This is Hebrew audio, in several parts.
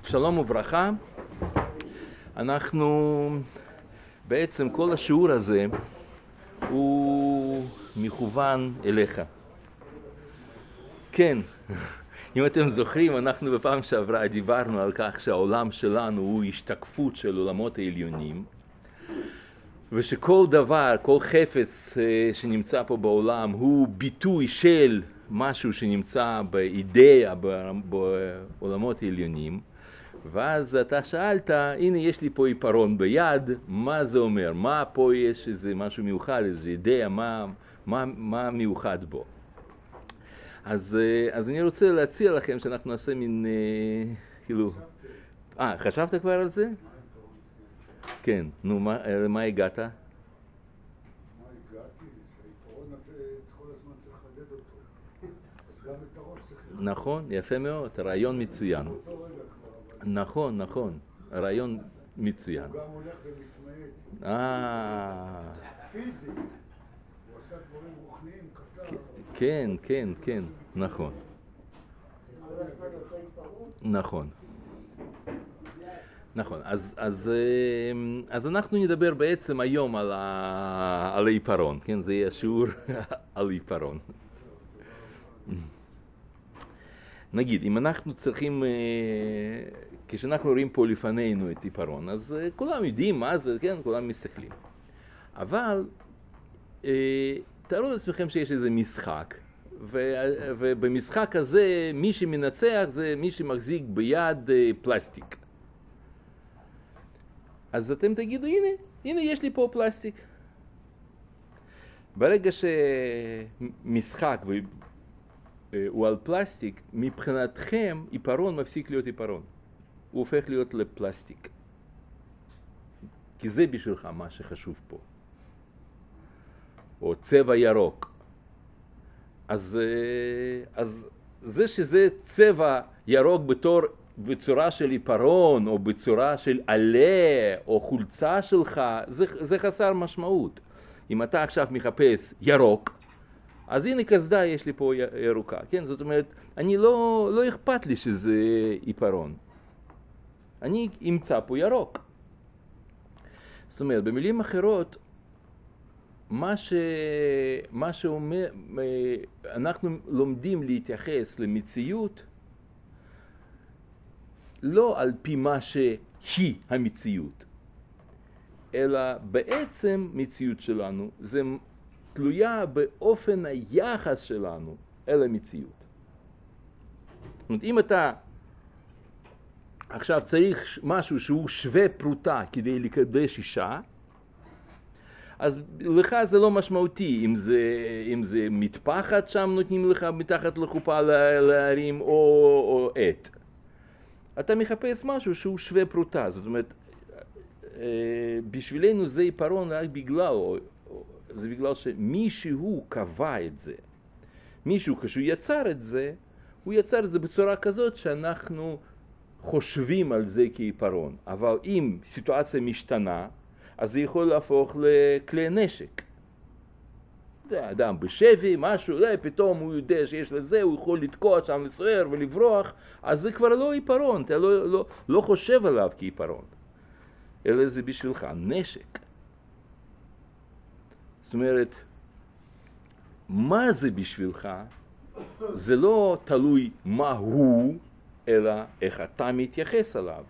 שלום וברכה. אנחנו בעצם כל השיעור הזה הוא מכוון אליך. כן, אם אתם זוכרים, אנחנו בפעם שעברה דיברנו על כך שהעולם שלנו הוא השתקפות של עולמות העליונים, ושכל דבר, כל חפץ שנמצא פה בעולם הוא ביטוי של משהו שנמצא באידאה בעולמות העליונים. ואז אתה שאלת, הנה יש לי פה עיפרון ביד, מה זה אומר? מה פה יש איזה משהו מיוחד, איזה אידאה, מה מיוחד בו? אז אני רוצה להציע לכם שאנחנו נעשה מין, חשבת כבר על זה? כן, נו, למה הגעת? שהעיפרון הזה כל הזמן צריך לחדד אותו. אז גם את הראש צריך לחדד. נכון, יפה מאוד, רעיון מצוין. נכון, רעיון מצוין. הוא גם הולך ומתמעט. פיזית, הוא עושה דברים רוחניים, קטר. כן, נכון. נכון, אז אנחנו נדבר בעצם היום על העיפרון, כן? זה יהיה שיעור על עיפרון. נגיד, אם אנחנו צריכים, כשאנחנו רואים פה לפנינו את עיפרון, אז כולם יודעים מה זה, כן? כולם מסתכלים. אבל תארו לעצמכם שיש איזה משחק, ובמשחק הזה מי שמנצח זה מי שמחזיק ביד פלסטיק. אז אתם תגידו, הנה יש לי פה פלסטיק. ברגע שמשחק הוא על פלסטיק, מבחינתכם עיפרון מפסיק להיות עיפרון. הוא הופך להיות לפלסטיק. כי זה בשבילך מה שחשוב פה. או צבע ירוק. אז זה שזה צבע ירוק בצורה של עיפרון, או בצורה של עלה, או חולצה שלך, זה חסר משמעות. אם אתה עכשיו מחפש ירוק, אז הנה קסדה יש לי פה ירוקה, כן? זאת אומרת, אני לא אכפת לי שזה עיפרון. אני אמצא פה ירוק. זאת אומרת, במילים אחרות, מה שאומר, אנחנו לומדים להתייחס למציאות, לא על פי מה שהיא המציאות, אלא בעצם מציאות שלנו, זה תלויה באופן היחס שלנו אל המציאות. זאת אומרת, אם אתה עכשיו צריך משהו שהוא שווה פרוטה כדי לקדש אישה, אז לך זה לא משמעותי, אם זה מטפחת שם נותנים לך מתחת לחופה להרים או עט. אתה מחפש משהו שהוא שווה פרוטה, זאת אומרת, בשבילנו זה עיפרון רק בגלל שמישהו קבע את זה. מישהו כשהוא יצר את זה, הוא יצר את זה בצורה כזאת שאנחנו חושבים על זה כעיפרון. אבל אם סיטואציה משתנה, אז זה יכול להפוך לכלי נשק. אדם בשבי, משהו, פתאום הוא יודע שיש לזה, הוא יכול לתקוע שם לסוער ולברוח, אז זה כבר לא עיפרון, אתה לא חושב עליו כעיפרון. אלא זה בשבילך נשק. זאת אומרת, מה זה בשבילך? זה לא תלוי מה הוא, אלא איך אתה מתייחס אליו.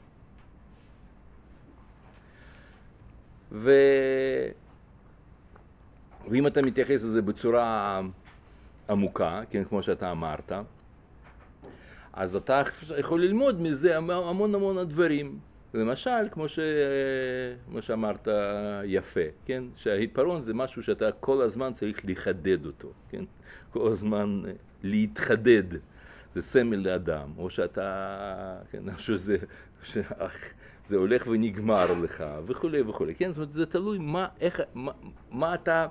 ואם אתה מתייחס לזה בצורה עמוקה, כן, כמו שאתה אמרת, אז אתה יכול ללמוד מזה המון דברים. למשל, כמו שאמרת יפה, כן? שהעיפרון זה משהו שאתה כל הזמן צריך לחדד אותו, כן? כל הזמן להתחדד. זה סמל לאדם, או שאתה, כן, שזה הולך ונגמר לך, וכו'. כן? זאת אומרת, זה תלוי מה אתה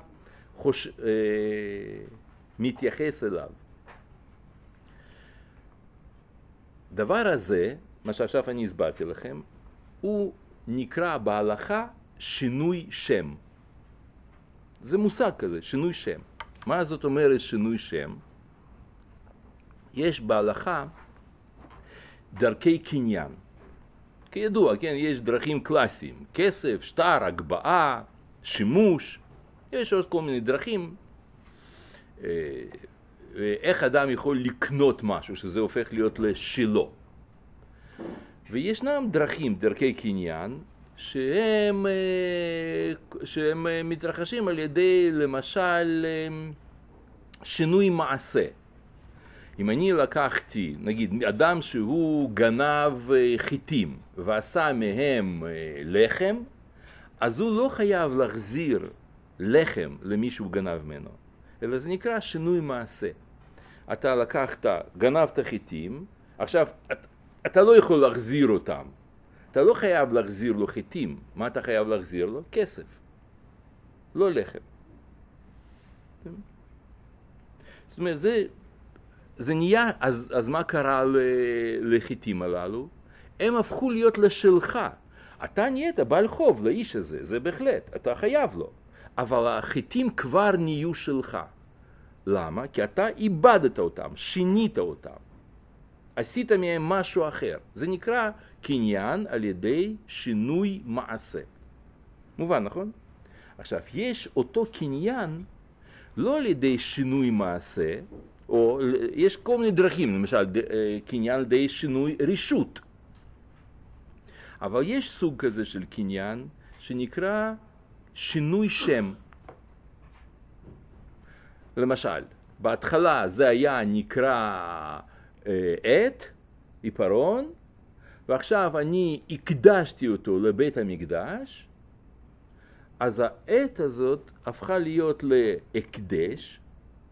מתייחס אליו. דבר הזה, מה שעכשיו אני הסברתי לכם, הוא נקרא בהלכה שינוי שם. זה מושג כזה, שינוי שם. מה זאת אומרת שינוי שם? יש בהלכה דרכי קניין. כידוע, כן, יש דרכים קלאסיים, כסף, שטר, הגבעה, שימוש, יש עוד כל מיני דרכים. איך אדם יכול לקנות משהו שזה הופך להיות לשלו. וישנם דרכים, דרכי קניין, שהם מתרחשים על ידי, למשל, שינוי מעשה. אם אני לקחתי, נגיד, אדם שהוא גנב חיטים ועשה מהם לחם, אז הוא לא חייב להחזיר לחם למי שהוא גנב ממנו, אלא זה נקרא שינוי מעשה. אתה לקחת, גנבת חיטים, עכשיו אתה לא יכול להחזיר אותם. אתה לא חייב להחזיר לו חיטים. מה אתה חייב להחזיר לו? כסף. לא לחם. זאת אומרת, זה נהיה, אז מה קרה לחיטים הללו? הם הפכו להיות לשלך. אתה נהיית בעל חוב לאיש הזה, זה בהחלט, אתה חייב לו. אבל החיטים כבר נהיו שלך. למה? כי אתה איבדת אותם, שינית אותם. עשית מהם משהו אחר. זה נקרא קניין על ידי שינוי מעשה. מובן, נכון? עכשיו, יש אותו קניין לא על ידי שינוי מעשה, או יש כל מיני דרכים, למשל קניין על ידי שינוי רשות. אבל יש סוג כזה של קניין שנקרא שינוי שם. למשל, בהתחלה זה היה נקרא עיפרון, ועכשיו אני הקדשתי אותו לבית המקדש, אז העט הזאת הפכה להיות להקדש,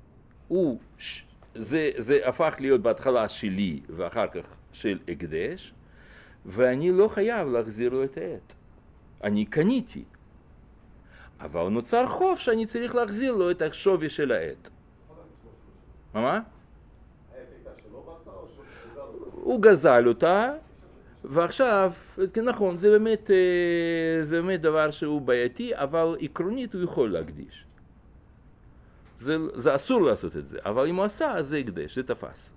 זה הפך להיות בהתחלה שלי ואחר כך של הקדש, ואני לא חייב להחזיר לו את העט. אני קניתי. אבל נוצר חוב שאני צריך להחזיר לו את השווי של העט. מה? הוא גזל אותה, ועכשיו, נכון, זה באמת דבר שהוא בעייתי, אבל עקרונית הוא יכול להקדיש. זה אסור לעשות את זה, אבל אם הוא עשה, אז זה הקדש, זה תפס.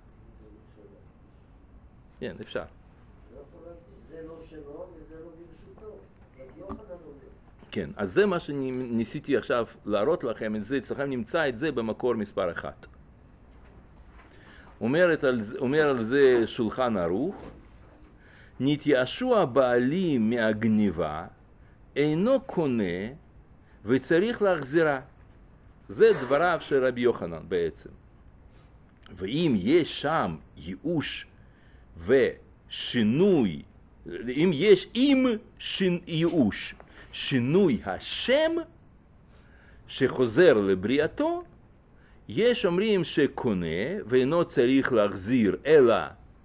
כן, אפשר. זה לא שלו וזה לא ברשותו. כן, אז זה מה שאני ניסיתי עכשיו להראות לכם את זה, אצלכם נמצא את זה במקור מספר 1. אומר על זה שולחן ערוך, נתייאשו הבעלים מהגניבה, אינו קונה וצריך להחזירה. זה דבריו של רבי יוחנן בעצם. ואם יש שם ייאוש ושינוי, אם יש ייאוש, שינוי השם שחוזר לבריאתו, יש אומרים שקונה ואינו צריך להחזיר אלא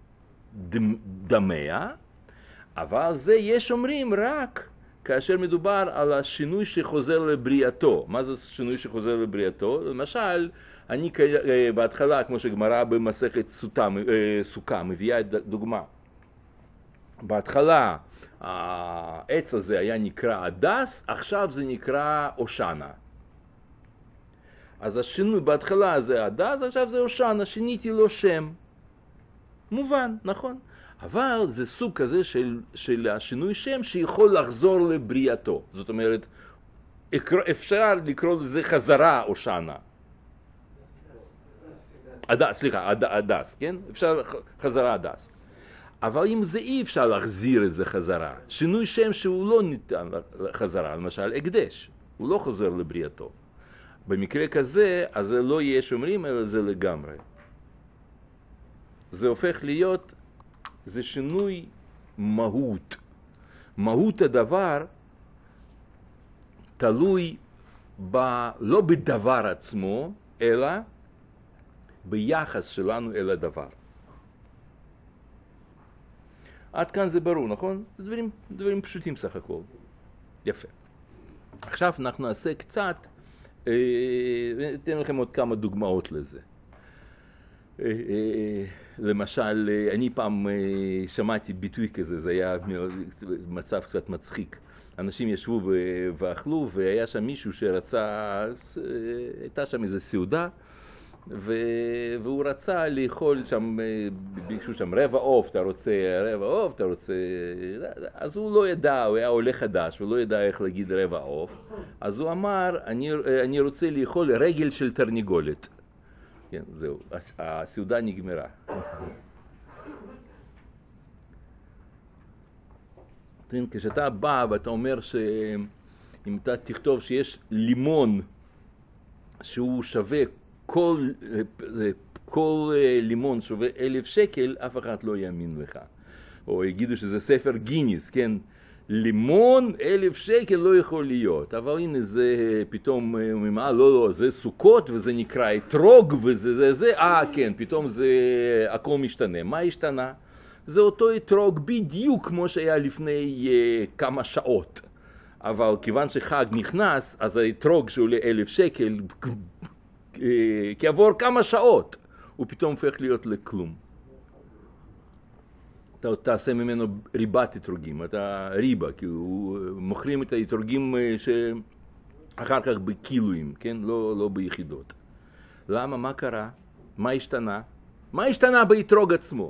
דמיה, אבל זה יש אומרים רק כאשר מדובר על השינוי שחוזר לבריאתו. מה זה שינוי שחוזר לבריאתו? למשל, אני בהתחלה, כמו שגמרא במסכת סוכה, מביאה את דוגמה. בהתחלה העץ הזה היה נקרא הדס, עכשיו זה נקרא אושנה. אז השינוי בהתחלה זה הדס, עכשיו זה אושנה, שיניתי לו שם. מובן, נכון? אבל זה סוג כזה של השינוי שם שיכול לחזור לבריאתו. זאת אומרת, אפשר לקרוא לזה חזרה אושנה. הדס, כן? אפשר חזרה הדס. אבל אם זה אי אפשר להחזיר את זה חזרה, שינוי שם שהוא לא ניתן חזרה, למשל הקדש, הוא לא חוזר לבריאתו. במקרה כזה, אז זה לא יהיה שומרים, אלא זה לגמרי. זה הופך להיות, זה שינוי מהות. מהות הדבר תלוי לא בדבר עצמו, אלא ביחס שלנו אל הדבר. עד כאן זה ברור, נכון? זה דברים פשוטים סך הכל. יפה. עכשיו אנחנו נעשה קצת, ניתן לכם עוד כמה דוגמאות לזה. למשל, אני פעם שמעתי ביטוי כזה, זה היה מצב קצת מצחיק. אנשים ישבו ואכלו, והיה שם מישהו שרצה, הייתה שם איזו סעודה, והוא רצה לאכול שם, ביקשו שם רבע עוף, אתה רוצה רבע עוף, אתה רוצה... אז הוא לא ידע, הוא היה עולה חדש, הוא לא ידע איך להגיד רבע עוף. אז הוא אמר, אני רוצה לאכול רגל של תרנגולת. כן, זהו, הסעודה נגמרה. כשאתה בא ואתה אומר שאם אתה תכתוב שיש לימון שהוא שווה, כל לימון שווה 1,000 שקל, אף אחד לא יאמין לך. או יגידו שזה ספר גיניס, כן? לימון 1,000 שקל לא יכול להיות. אבל הנה זה פתאום, לא, זה סוכות וזה נקרא אתרוג וזה, כן, פתאום זה הכל משתנה. מה השתנה? זה אותו אתרוג בדיוק כמו שהיה לפני כמה שעות. אבל כיוון שחג נכנס, אז האתרוג שעולה 1,000 שקל, כעבור כמה שעות, הוא פתאום הופך להיות לכלום. אתה תעשה ממנו ריבת אתרוגים, אתה ריבה, כאילו, מוכרים את האתרוגים שאחר כך בקילויים, כן? לא ביחידות. למה? מה קרה? מה השתנה? מה השתנה באתרוג עצמו?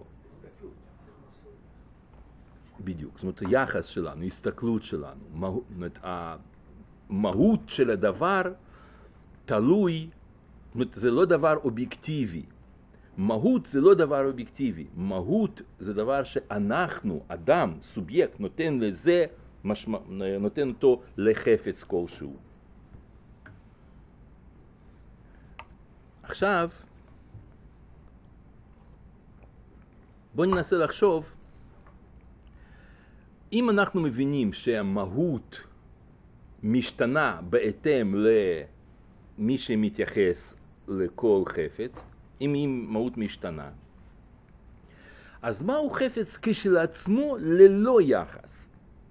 בדיוק, זאת אומרת, היחס שלנו, ההסתכלות שלנו, המהות של הדבר תלוי, זאת אומרת, זה לא דבר אובייקטיבי. מהות זה לא דבר אובייקטיבי. מהות זה דבר שאנחנו, אדם, סובייקט, נותן לזה, נותן אותו לחפץ כלשהו. עכשיו, בואו ננסה לחשוב, אם אנחנו מבינים שהמהות משתנה בהתאם למי שמתייחס לכל חפץ, אם מהות משתנה, אז מהו חפץ כשלעצמו ללא יחס?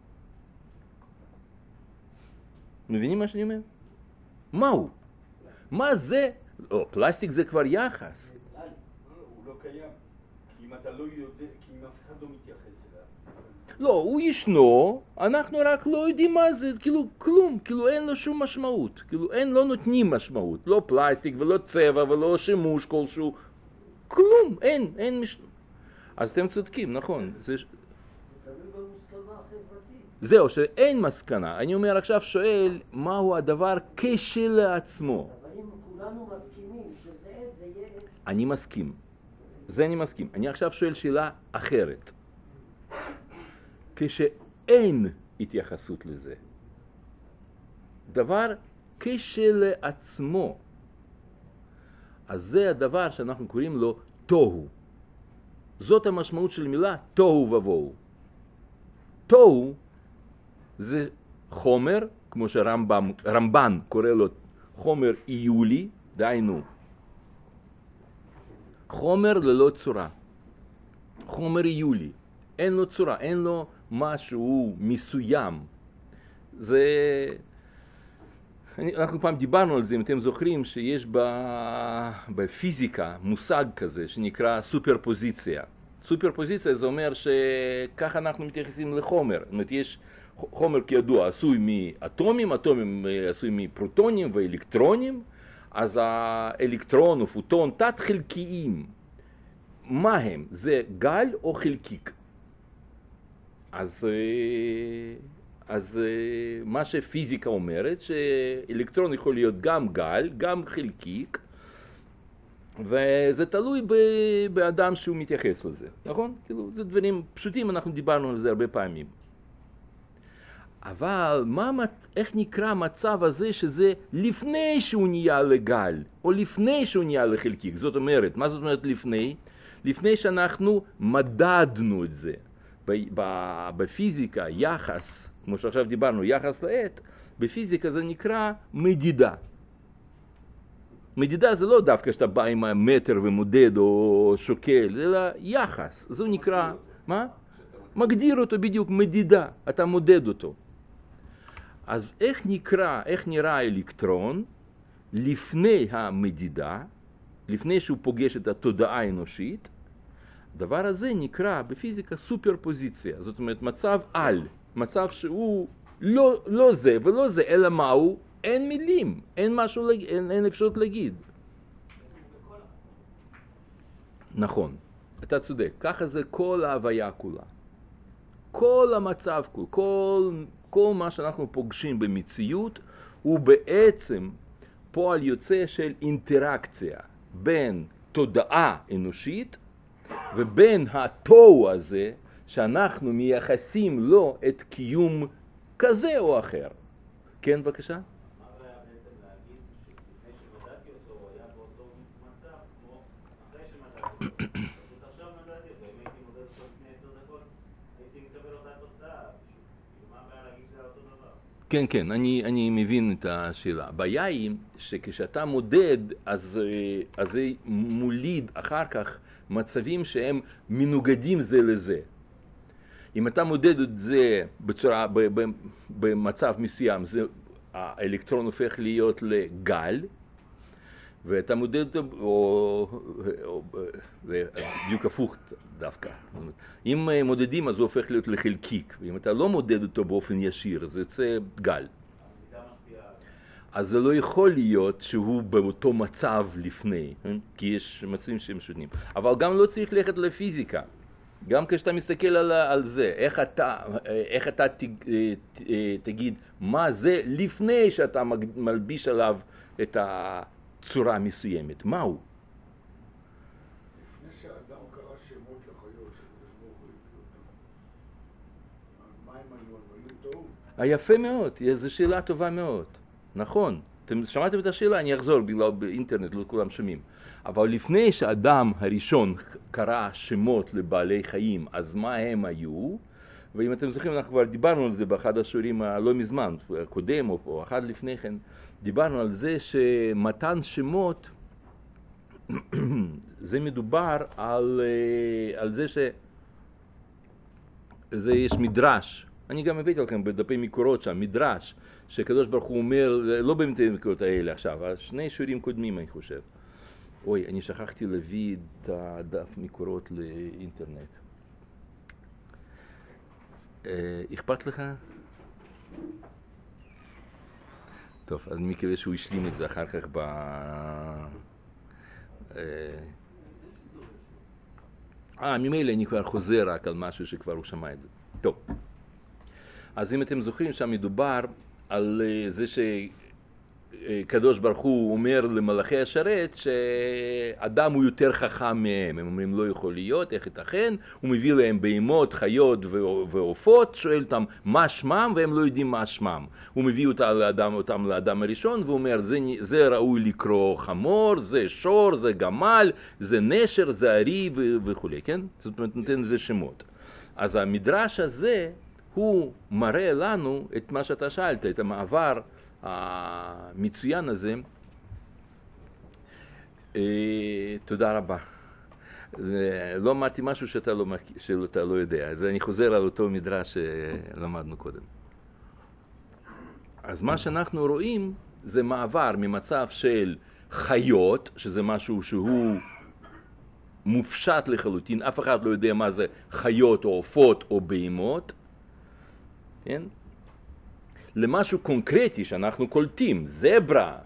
מבינים מה שאני אומר? מהו? מה זה? פלסטיק זה כבר יחס. הוא לא קיים, כי אם אתה לא יודע, כי אם אף אחד לא מתייחס אליו. לא, הוא ישנו, אנחנו רק לא יודעים מה זה, כאילו כלום, כאילו אין לו שום משמעות, כאילו לא נותנים משמעות, לא פלסטיק ולא צבע ולא שימוש כלשהו, כלום, אין אז אתם צודקים, נכון. זה תלוי במסקנה החברתית. זהו, שאין מסקנה. אני אומר עכשיו שואל, מהו הדבר כשלעצמו? אבל אם כולנו מסכימים שזה עד, זה יהיה עד. אני מסכים. זה אני מסכים. אני עכשיו שואל שאלה אחרת. כשאין התייחסות לזה, דבר כשלעצמו, אז זה הדבר שאנחנו קוראים לו תוהו. זאת המשמעות של מילה תוהו ובוהו. תוהו זה חומר, כמו שרמב"ן קורא לו חומר איולי, דהיינו חומר ללא צורה. חומר איולי, אין לו צורה, אין לו משהו מסוים. זה... אנחנו פעם דיברנו על זה, אם אתם זוכרים, שיש בפיזיקה מושג כזה שנקרא סופרפוזיציה. סופרפוזיציה זה אומר שככה אנחנו מתייחסים לחומר. זאת אומרת, יש חומר כידוע עשוי מאטומים, אטומים עשוי מפרוטונים ואלקטרונים, אז האלקטרון או פוטון תת חלקיים. מה הם? זה גל או חלקיק? אז מה שפיזיקה אומרת, שאלקטרון יכול להיות גם גל, גם חלקיק, וזה תלוי באדם שהוא מתייחס לזה, נכון? כאילו, זה דברים פשוטים, אנחנו דיברנו על זה הרבה פעמים. אבל איך נקרא המצב הזה שזה לפני שהוא נהיה לגל, או לפני שהוא נהיה לחלקיק? זאת אומרת, מה זאת אומרת לפני? לפני שאנחנו מדדנו את זה. בפיזיקה, יחס, כמו שעכשיו דיברנו, יחס לעת, בפיזיקה זה נקרא מדידה. מדידה זה לא דווקא שאתה בא עם המטר ומודד או שוקל, אלא יחס. זה נקרא, מה? מגדיר אותו בדיוק מדידה, אתה מודד אותו. אז איך נראה האלקטרון לפני המדידה, לפני שהוא פוגש את התודעה האנושית? הדבר הזה נקרא בפיזיקה סופרפוזיציה, זאת אומרת מצב על, מצב שהוא לא זה ולא זה, אלא מהו? אין מילים, אין אפשרות להגיד. בכל נכון, אתה צודק, ככה זה כל ההוויה כולה. כל המצב, כל מה שאנחנו פוגשים במציאות, הוא בעצם פועל יוצא של אינטראקציה בין תודעה אנושית ובין התוהו הזה שאנחנו מייחסים לו את קיום כזה או אחר. כן, בבקשה? מה היה בעצם להגיד שלפני שמדעתי אותו הוא היה באותו מצב כמו אחרי שמדעתי אותו? פשוט עכשיו מדעתי אותו, אם הייתי מודד אותו לפני 10 דקות הייתי מקבל אותה תוצאה. מה הבעיה להגיד שזה אותו דבר? כן, כן, אני מבין את השאלה. הבעיה היא שכשאתה מודד, אז זה מוליד אחר כך מצבים שהם מנוגדים זה לזה. אם אתה מודד את זה במצב מסוים, האלקטרון הופך להיות לגל, ואתה מודד אותו, בדיוק הפוך דווקא. אם מודדים, אז הוא הופך להיות לחלקיק, ואם אתה לא מודד אותו באופן ישיר, זה יוצא גל. אז זה לא יכול להיות שהוא באותו מצב לפני, כי יש מצבים שהם שונים. אבל גם לא צריך ללכת לפיזיקה. גם כשאתה מסתכל על זה, איך אתה תגיד מה זה לפני שאתה מלביש עליו את הצורה מסוימת, מהו? לפני שהאדם קרא שמות לחיות שקדוש ברוך הוא הביא אותם, מה הם היו טוב? יפה מאוד, זו שאלה טובה מאוד, נכון. אתם שמעתם את השאלה? אני אחזור בגלל באינטרנט, לא כולם שומעים. אבל לפני שהאדם הראשון קרא שמות לבעלי חיים, אז מה הם היו? ואם אתם זוכרים, אנחנו כבר דיברנו על זה באחד השיעורים הלא מזמן, קודם או אחד לפני כן, דיברנו על זה שמתן שמות, זה מדובר על זה זה יש מדרש. אני גם הבאתי לכם בדפי מקורות שם, מדרש, שקדוש ברוך הוא אומר, לא באמת המקורות האלה עכשיו, שני שיעורים קודמים אני חושב. אוי, אני שכחתי להביא את הדף מקורות לאינטרנט. אכפת לך? טוב, אז אני מקווה שהוא ישלים את זה אחר כך ממילא אני כבר חוזר רק על משהו שכבר הוא שמע את זה. טוב. אז אם אתם זוכרים, שם מדובר על זה שקדוש ברוך הוא אומר למלאכי השרת שאדם הוא יותר חכם מהם. הם אומרים לא יכול להיות, איך ייתכן? הוא מביא להם בהמות, חיות ועופות, שואל אותם מה שמם והם לא יודעים מה שמם. הוא מביא אותם לאדם הראשון ואומר זה ראוי לקרוא חמור, זה שור, זה גמל, זה נשר, זה ארי וכו', כן? זאת אומרת נותן לזה שמות. אז המדרש הזה הוא מראה לנו את מה שאתה שאלת, את המעבר המצוין הזה. תודה רבה. לא אמרתי משהו שאתה לא יודע, אז אני חוזר על אותו מדרש שלמדנו קודם. אז מה שאנחנו רואים זה מעבר ממצב של חיות, שזה משהו שהוא מופשט לחלוטין, אף אחד לא יודע מה זה חיות או עופות או בהמות, כן? למשהו קונקרטי שאנחנו קולטים, זברה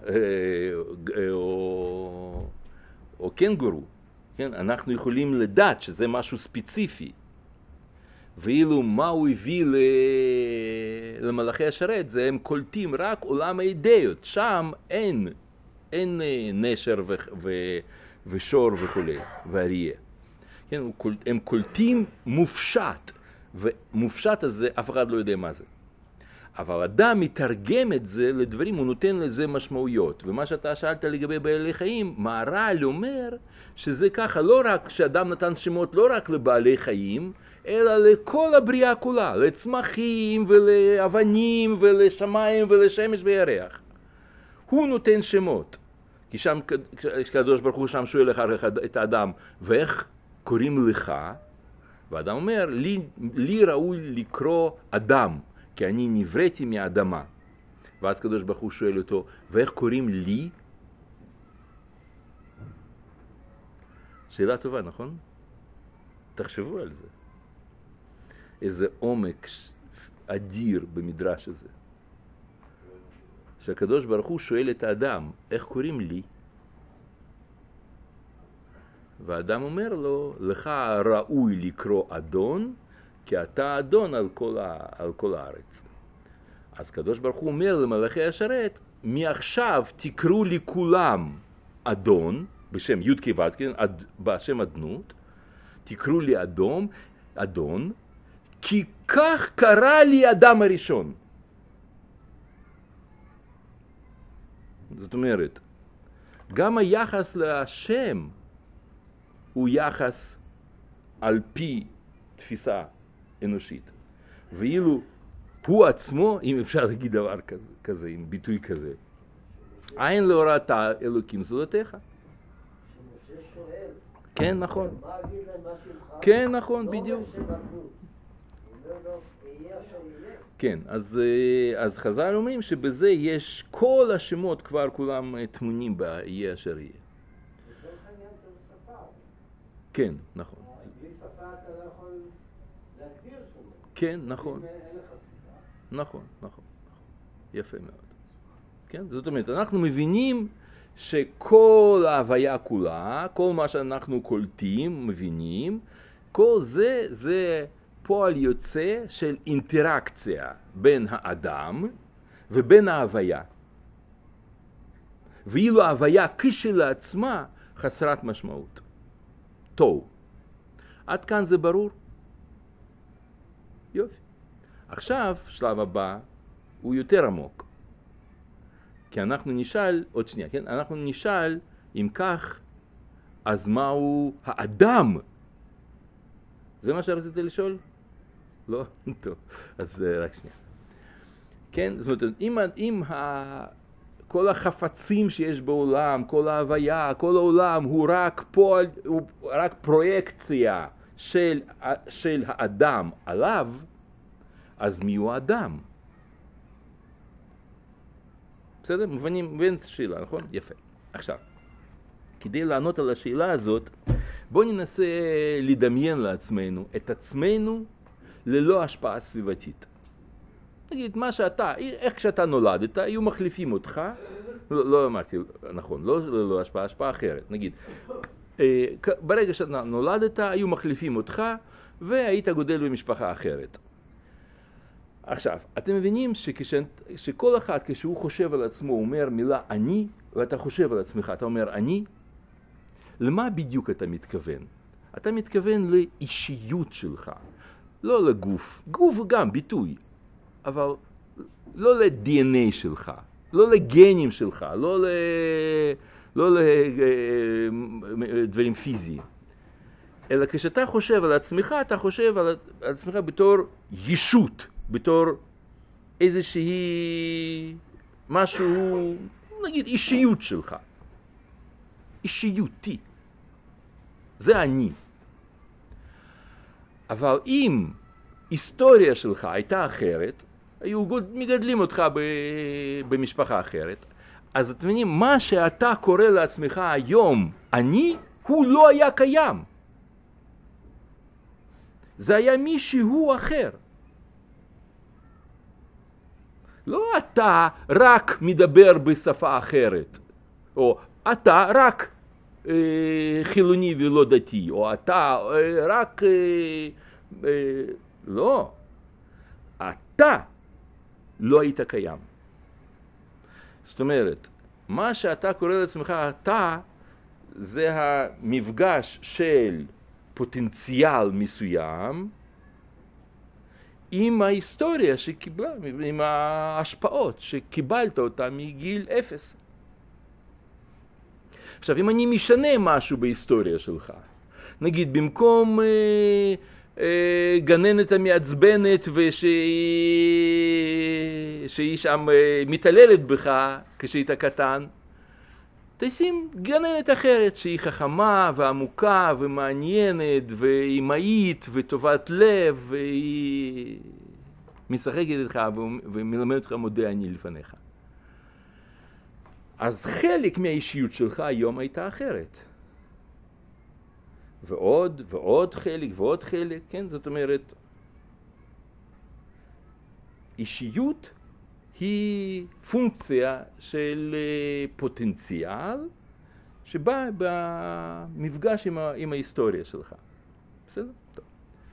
או קנגורו, כן? אנחנו יכולים לדעת שזה משהו ספציפי. ואילו מה הוא הביא למלאכי השרת, זה הם קולטים רק עולם האידאות, שם אין נשר ושור וכו' ואריה. כן? הם קולטים מופשט, ומופשט הזה אף אחד לא יודע מה זה. אבל אדם מתרגם את זה לדברים, הוא נותן לזה משמעויות. ומה שאתה שאלת לגבי בעלי חיים, מהר"ל אומר שזה ככה, לא רק שאדם נתן שמות לא רק לבעלי חיים, אלא לכל הבריאה כולה, לצמחים ולאבנים ולשמיים ולשמש וירח. הוא נותן שמות. כי שם, כשקדוש ברוך הוא שם שואל את האדם, ואיך קוראים לך? והאדם אומר, לי ראוי לקרוא אדם, כי אני נבראתי מהאדמה. ואז קדוש ברוך הוא שואל אותו, ואיך קוראים לי? שאלה טובה, נכון? תחשבו על זה. איזה עומק אדיר במדרש הזה. שהקדוש ברוך הוא שואל את האדם, איך קוראים לי? והאדם אומר לו, לך ראוי לקרוא אדון, כי אתה אדון על כל הארץ. אז קדוש ברוך הוא אומר למלאכי השרת, מעכשיו תקראו לי כולם אדון, בשם י' כ' ו', כן? בשם אדנות, תקראו לי אדון, כי כך קרא לי אדם הראשון. זאת אומרת, גם היחס להשם הוא יחס על פי תפיסה אנושית. ואילו הוא עצמו, אם אפשר להגיד דבר כזה, עם ביטוי כזה, עין לא ראתה אלוקים זולתך. שמשה שואל, כן, נכון. מה אגיד להם מה שמך? כן, נכון, לא בדיוק. אומר שנתנו. הוא אומר לו, יהיה אשר יהיה. כן, אז חז"ל אומרים שבזה יש כל השמות כבר כולם טמונים ביהיה אשר יהיה. לצורך העניין של שפה. כן, נכון. בלי שפה אתה לא יכול להגדיר שום דבר. כן, נכון. אם אין לך שפה. נכון. יפה מאוד. כן, זאת אומרת, אנחנו מבינים שכל ההוויה כולה, כל מה שאנחנו קולטים, מבינים, כל זה פועל יוצא של אינטראקציה בין האדם ובין ההוויה. ואילו ההוויה כשלעצמה חסרת משמעות. טוב. עד כאן זה ברור? יופי. עכשיו, שלב הבא הוא יותר עמוק. כי אנחנו נשאל, עוד שנייה, כן? אנחנו נשאל, אם כך, אז מהו האדם? זה מה שרציתי לשאול? לא? טוב, אז רק שנייה. כן, זאת אומרת, אם כל החפצים שיש בעולם, כל ההוויה, כל העולם הוא רק פרויקציה של האדם עליו, אז מי הוא האדם? בסדר? מבין את השאלה, נכון? יפה. עכשיו, כדי לענות על השאלה הזאת, בואו ננסה לדמיין לעצמנו את עצמנו ללא השפעה סביבתית. נגיד, מה שאתה, איך שאתה נולדת, היו מחליפים אותך, לא אמרתי, נכון, לא ללא השפעה, השפעה אחרת. נגיד, ברגע שאתה נולדת, היו מחליפים אותך, והיית גודל במשפחה אחרת. עכשיו, אתם מבינים שכל אחד כשהוא חושב על עצמו, הוא אומר מילה אני, ואתה חושב על עצמך, אתה אומר אני, למה בדיוק אתה מתכוון? אתה מתכוון לאישיות שלך, לא לגוף. גוף הוא גם ביטוי, אבל לא ל-DNA שלך, לא לגנים שלך, לא לדברים פיזיים. אלא כשאתה חושב על עצמך, אתה חושב על עצמך בתור ישות, בתור איזושהי משהו, נגיד אישיות שלך. אישיותי. זה אני. אבל אם היסטוריה שלך הייתה אחרת, היו מגדלים אותך במשפחה אחרת, אז אתם מבינים, מה שאתה קורא לעצמך היום, אני, הוא לא היה קיים. זה היה מישהו אחר. לא אתה רק מדבר בשפה אחרת, או אתה רק חילוני ולא דתי, או אתה רק... לא. אתה לא היית קיים. זאת אומרת, מה שאתה קורא לעצמך אתה, זה המפגש של פוטנציאל מסוים עם ההיסטוריה שקיבלה, עם ההשפעות שקיבלת אותה מגיל 0. עכשיו, אם אני משנה משהו בהיסטוריה שלך, נגיד במקום גננת המעצבנת שהיא שם מתעללת בך כשהיית קטן, תשים גננת אחרת שהיא חכמה ועמוקה ומעניינת ואימהית וטובת לב, והיא משחקת איתך ומלמדת אותך מודה אני לפניך. אז חלק מהאישיות שלך היום הייתה אחרת. ועוד ועוד חלק ועוד חלק, כן? זאת אומרת, אישיות היא פונקציה של פוטנציאל שבא במפגש עם ההיסטוריה שלך. בסדר? טוב.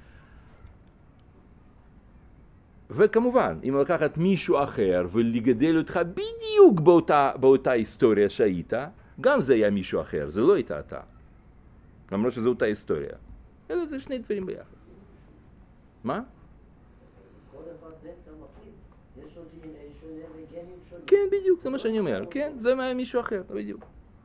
וכמובן, אם לקחת מישהו אחר ולגדל אותך בדיוק באותה היסטוריה שהיית, גם זה היה מישהו אחר, זה לא הייתה אתה. למרות שזו אותה היסטוריה. אלא זה שני דברים ביחד. מה? כל אחד נקטר מחליט. יש לו DNA שונה וגנים שונים. כן, בדיוק, זה מה שאני אומר. כן, זה מישהו אחר, בדיוק.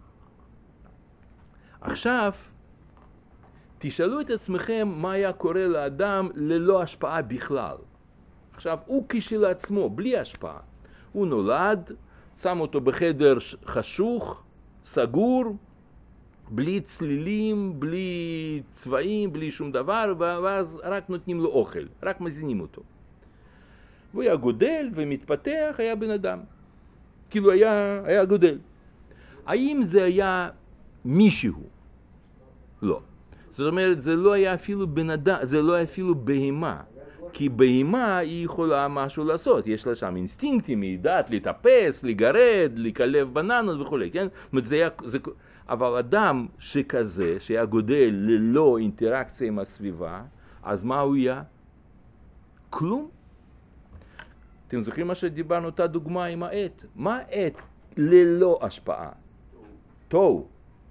עכשיו, תשאלו את עצמכם מה היה קורה לאדם ללא השפעה בכלל. עכשיו, הוא כשלעצמו, בלי השפעה. הוא נולד, שם אותו בחדר חשוך, סגור, בלי צלילים, בלי צבעים, בלי שום דבר, ואז רק נותנים לו אוכל, רק מזינים אותו. והוא היה גודל ומתפתח, היה בן אדם. כאילו היה גודל. האם זה היה מישהו? לא. זאת אומרת, זה לא היה אפילו בן אדם, זה לא היה אפילו בהמה. כי בהמה היא יכולה משהו לעשות. יש לה שם אינסטינקטים, היא יודעת לטפס, לגרד, לקלב בננות וכו'. כן? זאת אומרת, אבל אדם שכזה, שהיה גודל ללא אינטראקציה עם הסביבה, אז מה הוא היה? כלום. אתם זוכרים מה שדיברנו, אותה דוגמה עם העט? מה העט ללא השפעה? תוהו.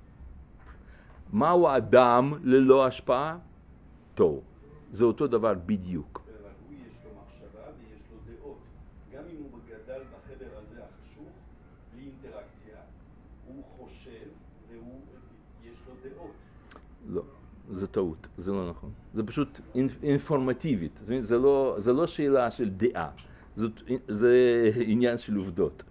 מהו האדם ללא השפעה? תוהו. זה אותו דבר בדיוק. אבל הוא יש לו מחשבה ויש לו דעות. גם אם הוא גדל בחדר הזה החשוך, בלי אינטראקציה, הוא חושב ויש לו דעות. לא, זה טעות, זה לא נכון. זה פשוט אינפורמטיבית. זה לא שאלה של דעה. זה עניין של עובדות.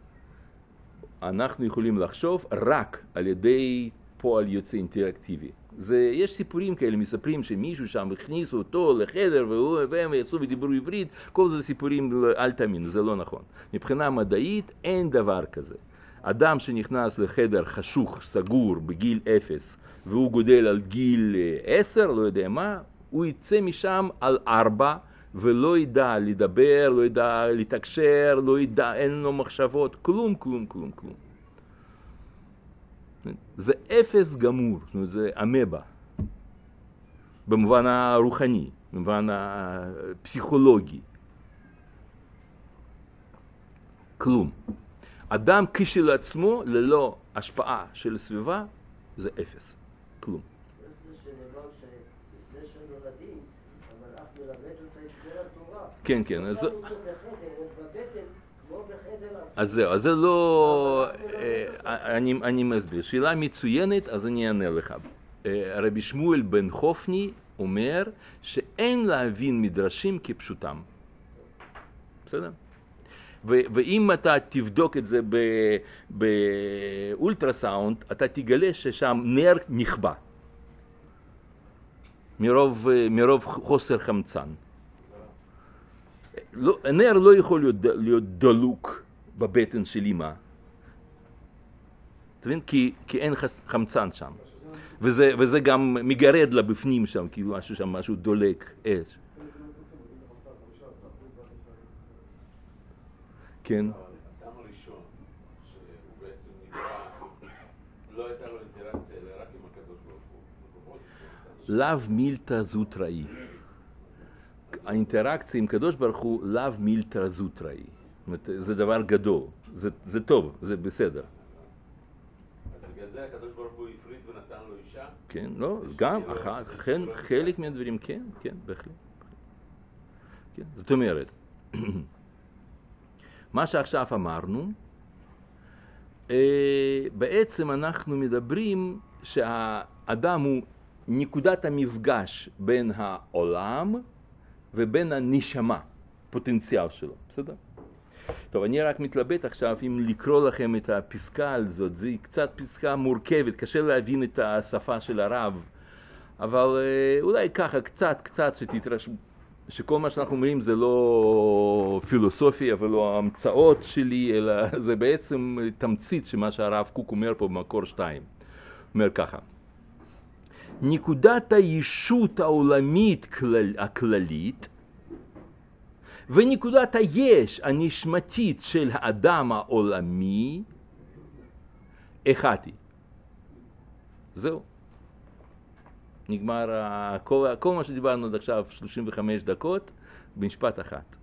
אנחנו יכולים לחשוב רק על ידי פועל יוצא אינטראקטיבי. יש סיפורים כאלה, מספרים שמישהו שם הכניסו אותו לחדר והם יצאו ודיברו עברית, כל זה סיפורים, אל תאמינו, זה לא נכון. מבחינה מדעית אין דבר כזה. אדם שנכנס לחדר חשוך, סגור, בגיל 0, והוא גודל על גיל 10, לא יודע מה, הוא יצא משם על 4, ולא ידע לדבר, לא ידע לתקשר, לא ידע, אין לו מחשבות, כלום, כלום, כלום, כלום. זה אפס גמור, זאת אומרת, זה אמבה, במובן הרוחני, במובן הפסיכולוגי. כלום. אדם כשלעצמו, ללא השפעה של הסביבה, זה אפס. כלום. זה שנאמר שלפני שנולדים, המלאך מלמד אותה את כל התורה. כן, כן. שם אותו בחדר, בבטן, כמו בחדר. אז זהו, אז זה לא... אני מסביר. שאלה מצוינת, אז אני אענה לך. רבי שמואל בן חופני אומר שאין להבין מדרשים כפשוטם. בסדר? ואם אתה תבדוק את זה באולטרסאונד, אתה תגלה ששם נר נכבה. מרוב חוסר חמצן. נר לא יכול להיות דלוק בבטן של אמא. אתה מבין? כי אין חמצן שם. וזה גם מגרד לה בפנים שם, כאילו משהו דולק אש. כן. הטעם הראשון, שהוא בעצם נקרא, לא הייתה לו אינטראקציה, אלא רק עם הקדוש ברוך הוא. לאו מילתא זוטראי. האינטראקציה עם קדוש ברוך הוא לאו מילתא זוטראי. זה דבר גדול, זה טוב, זה בסדר. אז בגלל זה הקדוש ברוך הוא הפריד ונתן לו אישה? כן, לא, גם, חלק מהדברים, כן, כן, בהחלט. כן, זאת אומרת, מה שעכשיו אמרנו, בעצם אנחנו מדברים שהאדם הוא נקודת המפגש בין העולם ובין הנשמה, פוטנציאל שלו, בסדר? טוב, אני רק מתלבט עכשיו אם לקרוא לכם את הפסקה על זאת, זה קצת פסקה מורכבת, קשה להבין את השפה של הרב, אבל אולי ככה קצת שתתרשמו. שכל מה שאנחנו אומרים זה לא פילוסופיה ולא המצאות שלי, אלא זה בעצם תמצית שמה שהרב קוק אומר פה במקור 2. אומר ככה, נקודת הישות העולמית הכללית ונקודת היש הנשמתית של האדם העולמי אחת היא. זהו. נגמר כל מה שדיברנו עד עכשיו 35 דקות במשפט אחת.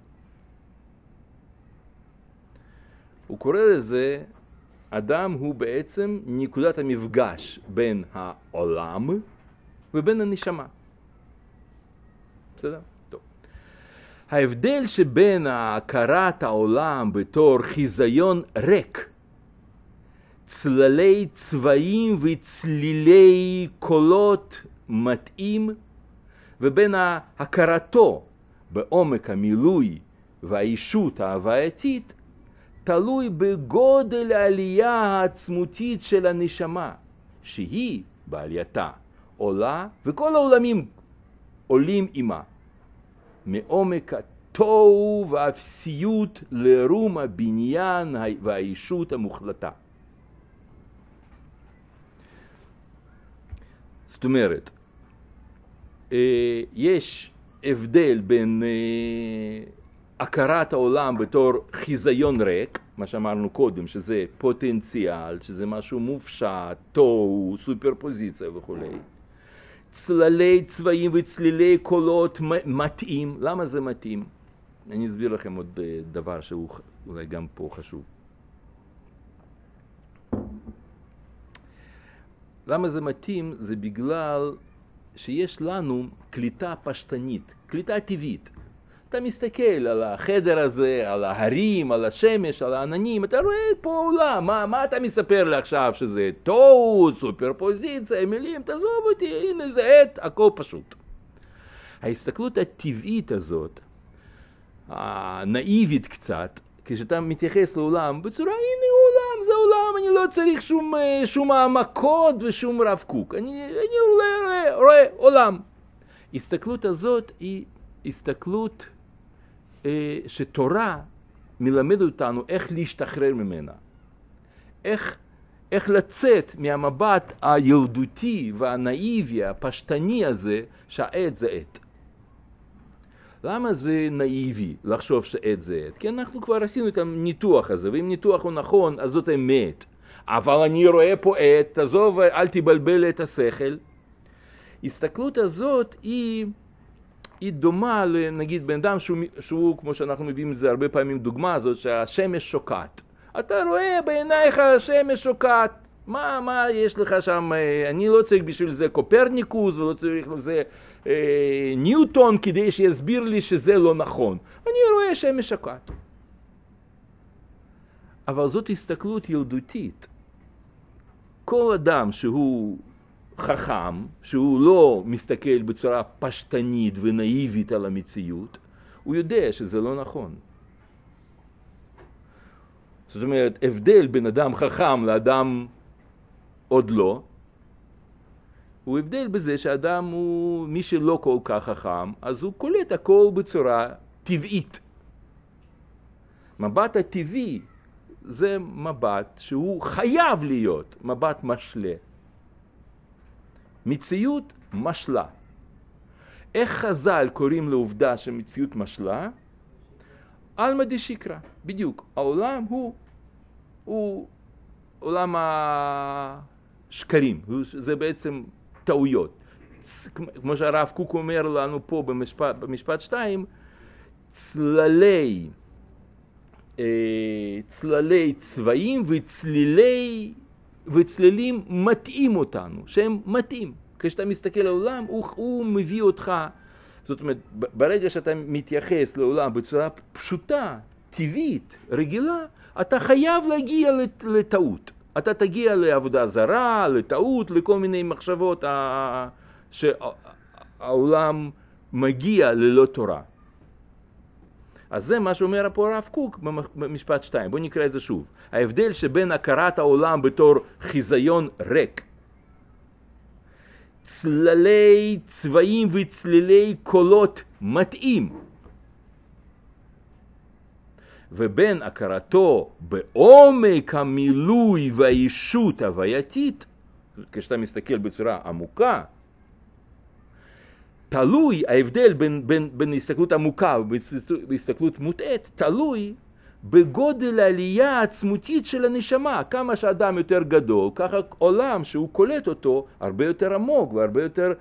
הוא קורא לזה, אדם הוא בעצם נקודת המפגש בין העולם ובין הנשמה. בסדר? טוב. ההבדל שבין הכרת העולם בתור חיזיון ריק, צללי צבעים וצלילי קולות מתאים, ובין הכרתו בעומק המילוי והאישות ההווייתית, תלוי בגודל העלייה העצמותית של הנשמה, שהיא בעלייתה עולה, וכל העולמים עולים עימה, מעומק התוהו והאפסיות לרום הבניין והאישות המוחלטה. זאת אומרת, יש הבדל בין הכרת העולם בתור חיזיון ריק, מה שאמרנו קודם, שזה פוטנציאל, שזה משהו מופשט, תוהו, סופרפוזיציה וכו'. צללי צבעים וצלילי קולות מתאים. למה זה מתאים? אני אסביר לכם עוד דבר שהוא אולי גם פה חשוב. למה זה מתאים? זה בגלל שיש לנו קליטה פשטנית, קליטה טבעית. אתה מסתכל על החדר הזה, על ההרים, על השמש, על העננים, אתה רואה פה עולם, מה אתה מספר לי עכשיו שזה תוהו, סופרפוזיציה, מילים, תעזוב אותי, הנה זה עט, הכל פשוט. ההסתכלות הטבעית הזאת, הנאיבית קצת, כשאתה מתייחס לעולם בצורה, הנה עולם, זה עולם, אני לא צריך שום העמקות ושום רב קוק, אני רואה עולם. ההסתכלות הזאת היא הסתכלות שתורה מלמד אותנו איך להשתחרר ממנה, איך לצאת מהמבט הילדותי והנאיבי הפשטני הזה שהעט זה עט. למה זה נאיבי לחשוב שעט זה עט? כי אנחנו כבר עשינו את הניתוח הזה, ואם ניתוח הוא נכון אז זאת אמת, אבל אני רואה פה עט, תעזוב, אל תבלבל את השכל. ההסתכלות הזאת היא דומה לנגיד בן אדם שהוא כמו שאנחנו מביאים את זה הרבה פעמים דוגמה הזאת שהשמש שוקעת. אתה רואה בעינייך השמש שוקעת. מה יש לך שם? אני לא צריך בשביל זה קופרניקוס ולא צריך לזה ניוטון כדי שיסביר לי שזה לא נכון. אני רואה שמש שוקעת. אבל זאת הסתכלות ילדותית. כל אדם שהוא חכם, שהוא לא מסתכל בצורה פשטנית ונאיבית על המציאות, הוא יודע שזה לא נכון. זאת אומרת, הבדל בין אדם חכם לאדם עוד לא, הוא הבדל בזה שאדם הוא מי שלא כל כך חכם, אז הוא קולט הכל בצורה טבעית. מבט הטבעי זה מבט שהוא חייב להיות מבט משלה. מציאות משלה. איך חז"ל קוראים לעובדה שמציאות משלה? עלמא דשיקרא. בדיוק. העולם הוא עולם השקרים. זה בעצם טעויות. כמו שהרב קוק אומר לנו פה במשפט 2, צללי צבעים וצלילים מתאים אותנו, שהם מתאים. כשאתה מסתכל על העולם, הוא מביא אותך, זאת אומרת, ברגע שאתה מתייחס לעולם בצורה פשוטה, טבעית, רגילה, אתה חייב להגיע לטעות. אתה תגיע לעבודה זרה, לטעות, לכל מיני מחשבות שהעולם מגיע ללא תורה. אז זה מה שאומר פה הרב קוק במשפט 2. בואו נקרא את זה שוב. ההבדל שבין הכרת העולם בתור חיזיון ריק, צללי צבעים וצלילי קולות מתאים, ובין הכרתו בעומק המילוי והאישות ההווייתית, כשאתה מסתכל בצורה עמוקה, תלוי, ההבדל בין הסתכלות עמוקה ובהסתכלות מוטעת, תלוי בגודל העלייה העצמותית של הנשמה. כמה שאדם יותר גדול, ככה עולם שהוא קולט אותו הרבה יותר עמוק והרבה יותר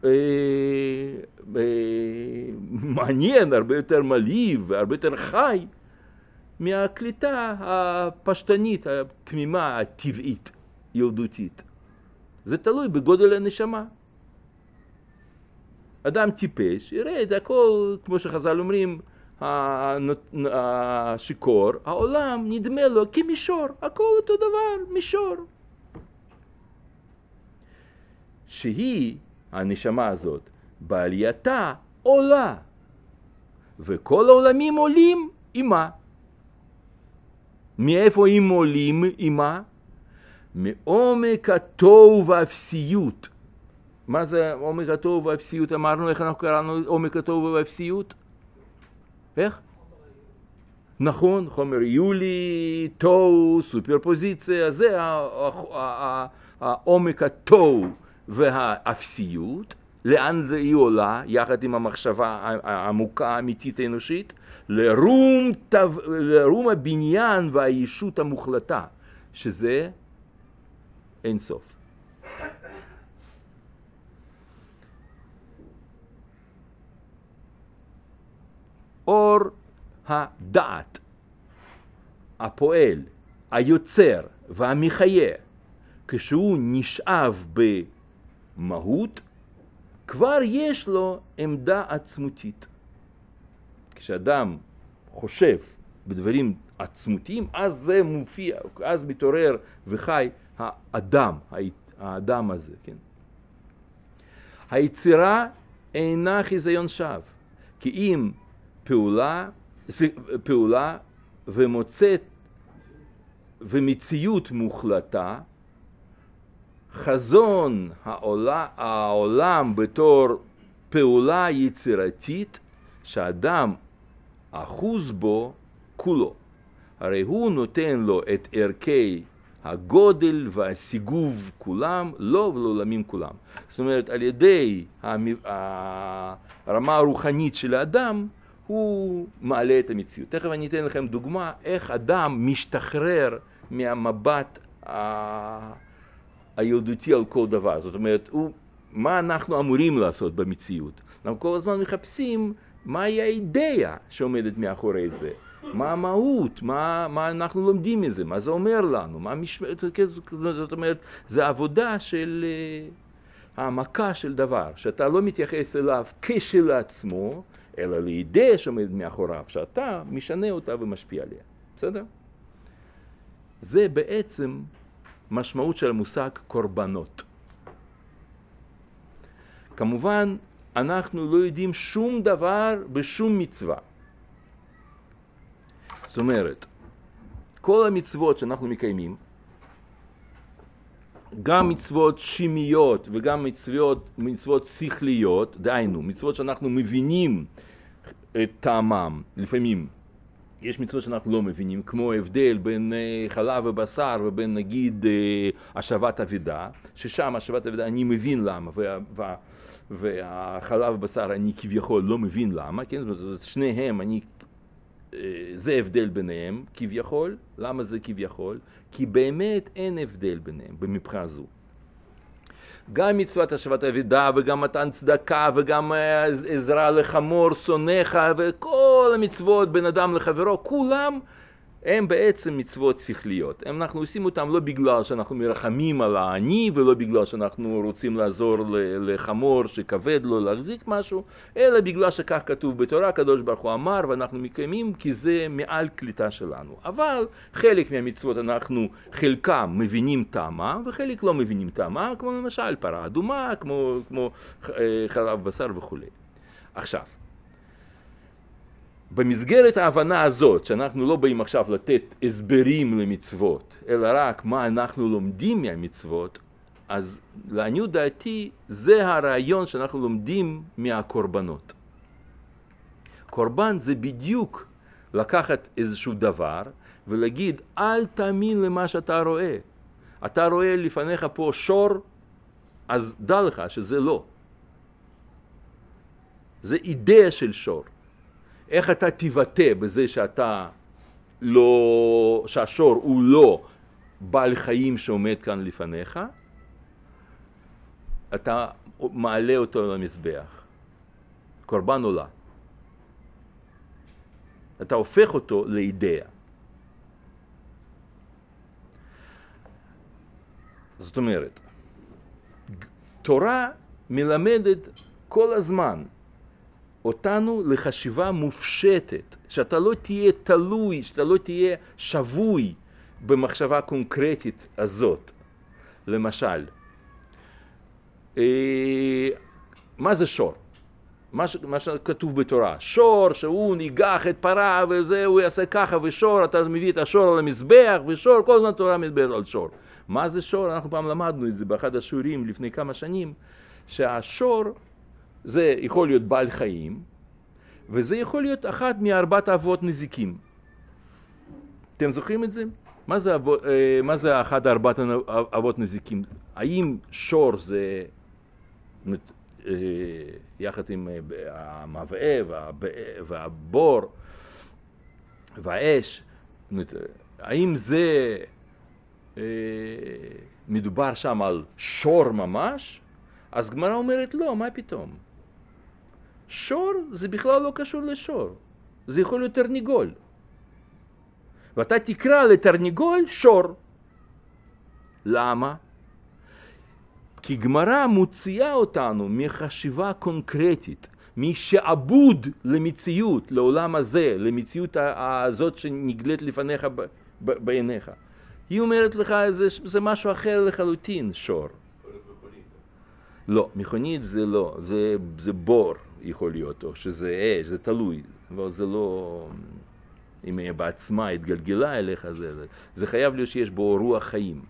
מעניין, הרבה יותר מלהיב והרבה יותר חי מהקליטה הפשטנית, התמימה, הטבעית, ילדותית. זה תלוי בגודל הנשמה. אדם טיפש יראה את הכל, כמו שחז"ל אומרים, השיכור, העולם נדמה לו כמישור, הכל אותו דבר, מישור. שהיא, הנשמה הזאת, בעלייתה עולה, וכל העולמים עולים עמה. מאיפה הם עולים עמה? מעומק התוהו והאפסיות. מה זה עומק התוהו והאפסיות? אמרנו, איך אנחנו קראנו עומק התוהו והאפסיות? איך? נכון, חומר יולי, תוהו, סופרפוזיציה, זה העומק התוהו והאפסיות. לאן זה היא עולה, יחד עם המחשבה העמוקה, האמיתית האנושית? לרום הבניין והישות המוחלטה, שזה אין סוף. אור הדעת, הפועל, היוצר והמחיה, כשהוא נשאב במהות, כבר יש לו עמדה עצמותית. כשאדם חושב בדברים עצמותיים, אז זה מופיע, אז מתעורר וחי האדם הזה, כן? היצירה אינה חיזיון שווא, כי אם פעולה ומוצאת ומציאות מוחלטה, חזון העולם בתור פעולה יצירתית שהאדם אחוז בו כולו. הרי הוא נותן לו את ערכי הגודל והסיגוב כולם, לא ולעולמים כולם. זאת אומרת, על ידי הרמה הרוחנית של האדם, הוא מעלה את המציאות. תכף אני אתן לכם דוגמה איך אדם משתחרר מהמבט הילדותי על כל דבר. זאת אומרת, מה אנחנו אמורים לעשות במציאות? אנחנו כל הזמן מחפשים מהי האידאה שעומדת מאחורי זה. מה המהות? מה אנחנו לומדים מזה? מה זה אומר לנו? זאת אומרת, זה עבודה של העמקה של דבר, שאתה לא מתייחס אליו כשלעצמו, אלא לאידאה שעומדת מאחוריו, שאתה משנה אותה ומשפיע עליה. בסדר? זה בעצם משמעות של המושג קורבנות. כמובן, אנחנו לא יודעים שום דבר בשום מצווה. זאת אומרת, כל המצוות שאנחנו מקיימים, גם מצוות שמיות וגם מצוות שכליות, דהיינו, מצוות שאנחנו מבינים את טעמם, לפעמים יש מצוות שאנחנו לא מבינים, כמו ההבדל בין חלב ובשר ובין נגיד השבת אבדה, ששם השבת אבדה אני מבין למה, והחלב ובשר אני כביכול לא מבין למה, כן? זאת אומרת, שניהם זה הבדל ביניהם כביכול. למה זה כביכול? כי באמת אין הבדל ביניהם במבחינה זו. גם מצוות השבת אבדה וגם מתן צדקה וגם עזרה לחמור שונאך וכל המצוות בין אדם לחברו, כולם הם בעצם מצוות שכליות. אנחנו עושים אותם לא בגלל שאנחנו מרחמים על העני ולא בגלל שאנחנו רוצים לעזור לחמור שכבד לו להחזיק משהו, אלא בגלל שכך כתוב בתורה, הקדוש ברוך הוא אמר, ואנחנו מקיימים כי זה מעל קליטה שלנו. אבל חלק מהמצוות אנחנו חלקם מבינים טעמה וחלק לא מבינים טעמה, כמו למשל פרה אדומה, כמו חלב בשר וכו'. עכשיו, במסגרת ההבנה הזאת, שאנחנו לא באים עכשיו לתת הסברים למצוות, אלא רק מה אנחנו לומדים מהמצוות, אז לעניות דעתי זה הרעיון שאנחנו לומדים מהקורבנות. קורבן זה בדיוק לקחת איזשהו דבר ולהגיד, אל תאמין למה שאתה רואה. אתה רואה לפניך פה שור, אז דע לך שזה לא. זה אידאה של שור. איך אתה תבטא בזה שאתה לא, שהשור הוא לא בעל חיים שעומד כאן לפניך, אתה מעלה אותו למזבח. קורבן עולה. אתה הופך אותו לאידאה. זאת אומרת, תורה מלמדת כל הזמן אותנו לחשיבה מופשטת, שאתה לא תהיה תלוי, שאתה לא תהיה שבוי במחשבה קונקרטית הזאת. למשל, מה זה שור? מה שכתוב בתורה, שור שהוא ניגח את פרה וזה, הוא יעשה ככה, ושור, אתה מביא את השור על המזבח, ושור, כל הזמן תורה מדברת על שור. מה זה שור? אנחנו פעם למדנו את זה באחד השיעורים לפני כמה שנים, שהשור זה יכול להיות בעל חיים, וזה יכול להיות אחת מארבעת אבות נזיקים. אתם זוכרים את זה? מה זה אחת ארבעת אבות נזיקים? האם שור זה יחד עם המבעה והבור והאש, האם זה מדובר שם על שור ממש? אז גמרא אומרת לא, מה פתאום? שור זה בכלל לא קשור לשור, זה יכול להיות תרנגול. ואתה תקרא לתרנגול שור. למה? כי גמרא מוציאה אותנו מחשיבה קונקרטית, משעבוד למציאות, לעולם הזה, למציאות הזאת שנגלית לפניך בעיניך. היא אומרת לך, זה משהו אחר לחלוטין, שור. לא, מכונית זה לא, זה בור יכול להיות, או שזה אש, זה תלוי, אבל זה לא, אם היא בעצמה התגלגלה אליך, זה חייב להיות שיש בו רוח חיים.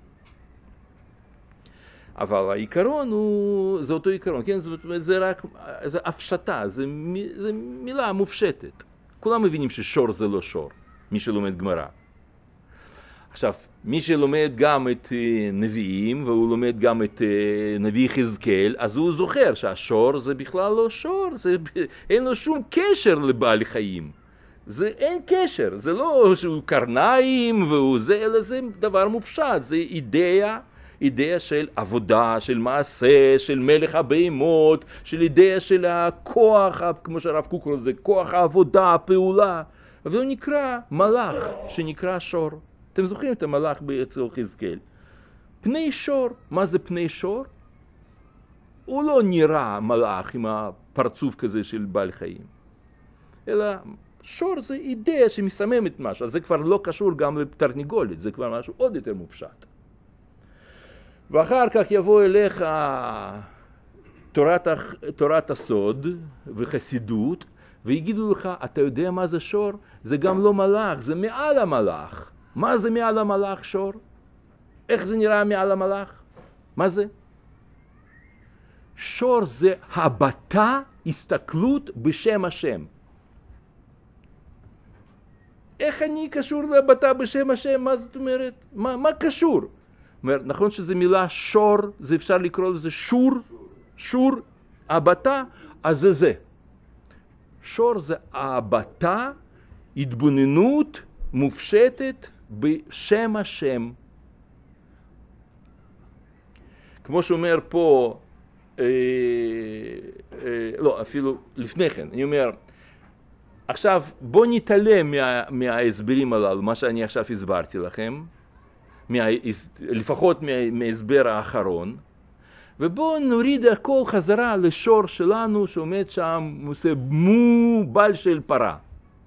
אבל העיקרון זה אותו עיקרון, כן? זה רק, זה הפשטה, זה מילה מופשטת. כולם מבינים ששור זה לא שור, מי שלומד גמרא. עכשיו, מי שלומד גם את נביאים, והוא לומד גם את נביא חזקאל, אז הוא זוכר שהשור זה בכלל לא שור, אין לו שום קשר לבעל חיים. אין קשר, זה לא שהוא קרניים, אלא זה דבר מופשט, זה אידאה של עבודה, של מעשה, של מלך הבהמות, של אידאה של הכוח, כמו שהרב קוק קורא לזה, כוח העבודה, הפעולה. והוא נקרא מלאך, שנקרא שור. אתם זוכרים את המלאך אצל חזקאל? פני שור. מה זה פני שור? הוא לא נראה מלאך עם הפרצוף כזה של בעל חיים. אלא שור זה אידאה שמסממת משהו. אז זה כבר לא קשור גם לתרנגולת, זה כבר משהו עוד יותר מופשט. ואחר כך יבוא אליך תורת הסוד וחסידות, ויגידו לך, אתה יודע מה זה שור? זה גם לא מלאך, זה מעל המלאך. מה זה מעל המלאך שור? איך זה נראה מעל המלאך? מה זה? שור זה הבטה, הסתכלות בשם השם. איך אני קשור לבטה בשם השם? מה זאת אומרת? מה קשור? נכון שזה מילה שור, זה אפשר לקרוא לזה שור, הבטה, אז זה. שור זה הבטה, התבוננות מופשטת בשם השם. כמו שאומר פה, לא, אפילו לפני כן, אני אומר, עכשיו בוא נתעלם מההסברים הללו, מה שאני עכשיו הסברתי לכם, לפחות מההסבר האחרון, ובואו נוריד הכל חזרה לשור שלנו שעומד שם, עושה בעל של פרה.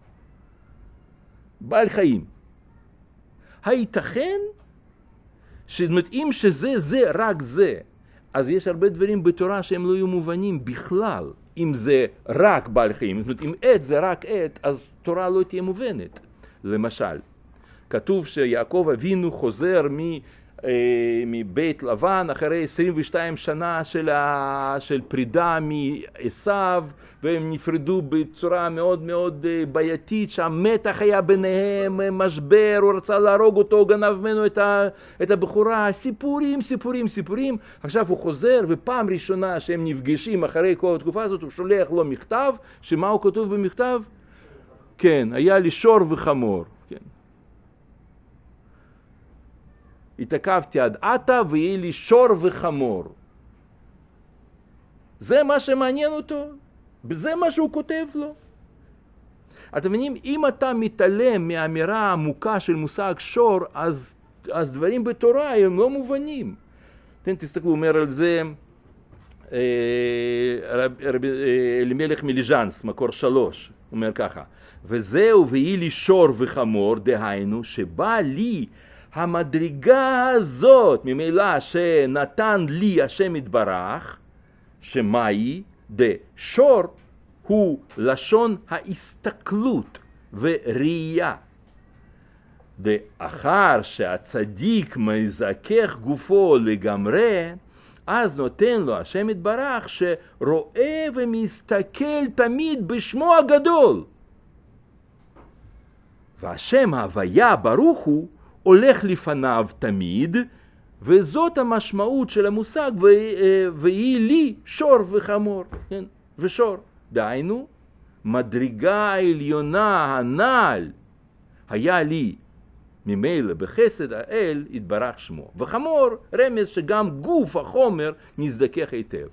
בעל חיים. הייתכן שמתאים שזה רק זה, אז יש הרבה דברים בתורה שהם לא יהיו מובנים בכלל. אם זה רק בעל חיים, זאת אומרת, אם עת זה רק עת, אז תורה לא תהיה מובנת. למשל, כתוב שיעקב אבינו חוזר מבית לבן אחרי 22 שנה של פרידה מעשיו, והם נפרדו בצורה מאוד מאוד בעייתית, שהמתח היה ביניהם, משבר, הוא רצה להרוג אותו, גנב ממנו את הבחורה, סיפורים. עכשיו הוא חוזר, ופעם ראשונה שהם נפגשים אחרי כל התקופה הזאת, הוא שולח לו מכתב, שמה הוא כתוב במכתב? כן, היה לי שור וחמור. כן. התעכבתי עד עתה ויהיה לי שור וחמור. זה מה שמעניין אותו, זה מה שהוא כותב לו. אתם מבינים, אם אתה מתעלם מהאמירה העמוקה של מושג שור, אז דברים בתורה הם לא מובנים. תסתכלו, אומר על זה אלימלך מליז'נס, מקור 3, אומר ככה, וזהו ויהי לי שור וחמור, דהיינו שבא לי המדרגה הזאת, ממילא שנתן לי השם יתברך, שמאי דשור הוא לשון ההסתכלות וראייה. ואחר שהצדיק מזכך גופו לגמרי, אז נותן לו השם יתברך שרואה ומסתכל תמיד בשמו הגדול. והשם הוויה ברוך הוא הולך לפניו תמיד, וזאת המשמעות של המושג ויהי לי שור וחמור, כן? ושור. דהיינו, מדרגה העליונה הנעל היה לי ממילא בחסד האל יתברך שמו. וחמור רמז שגם גוף החומר נזדכך היטב.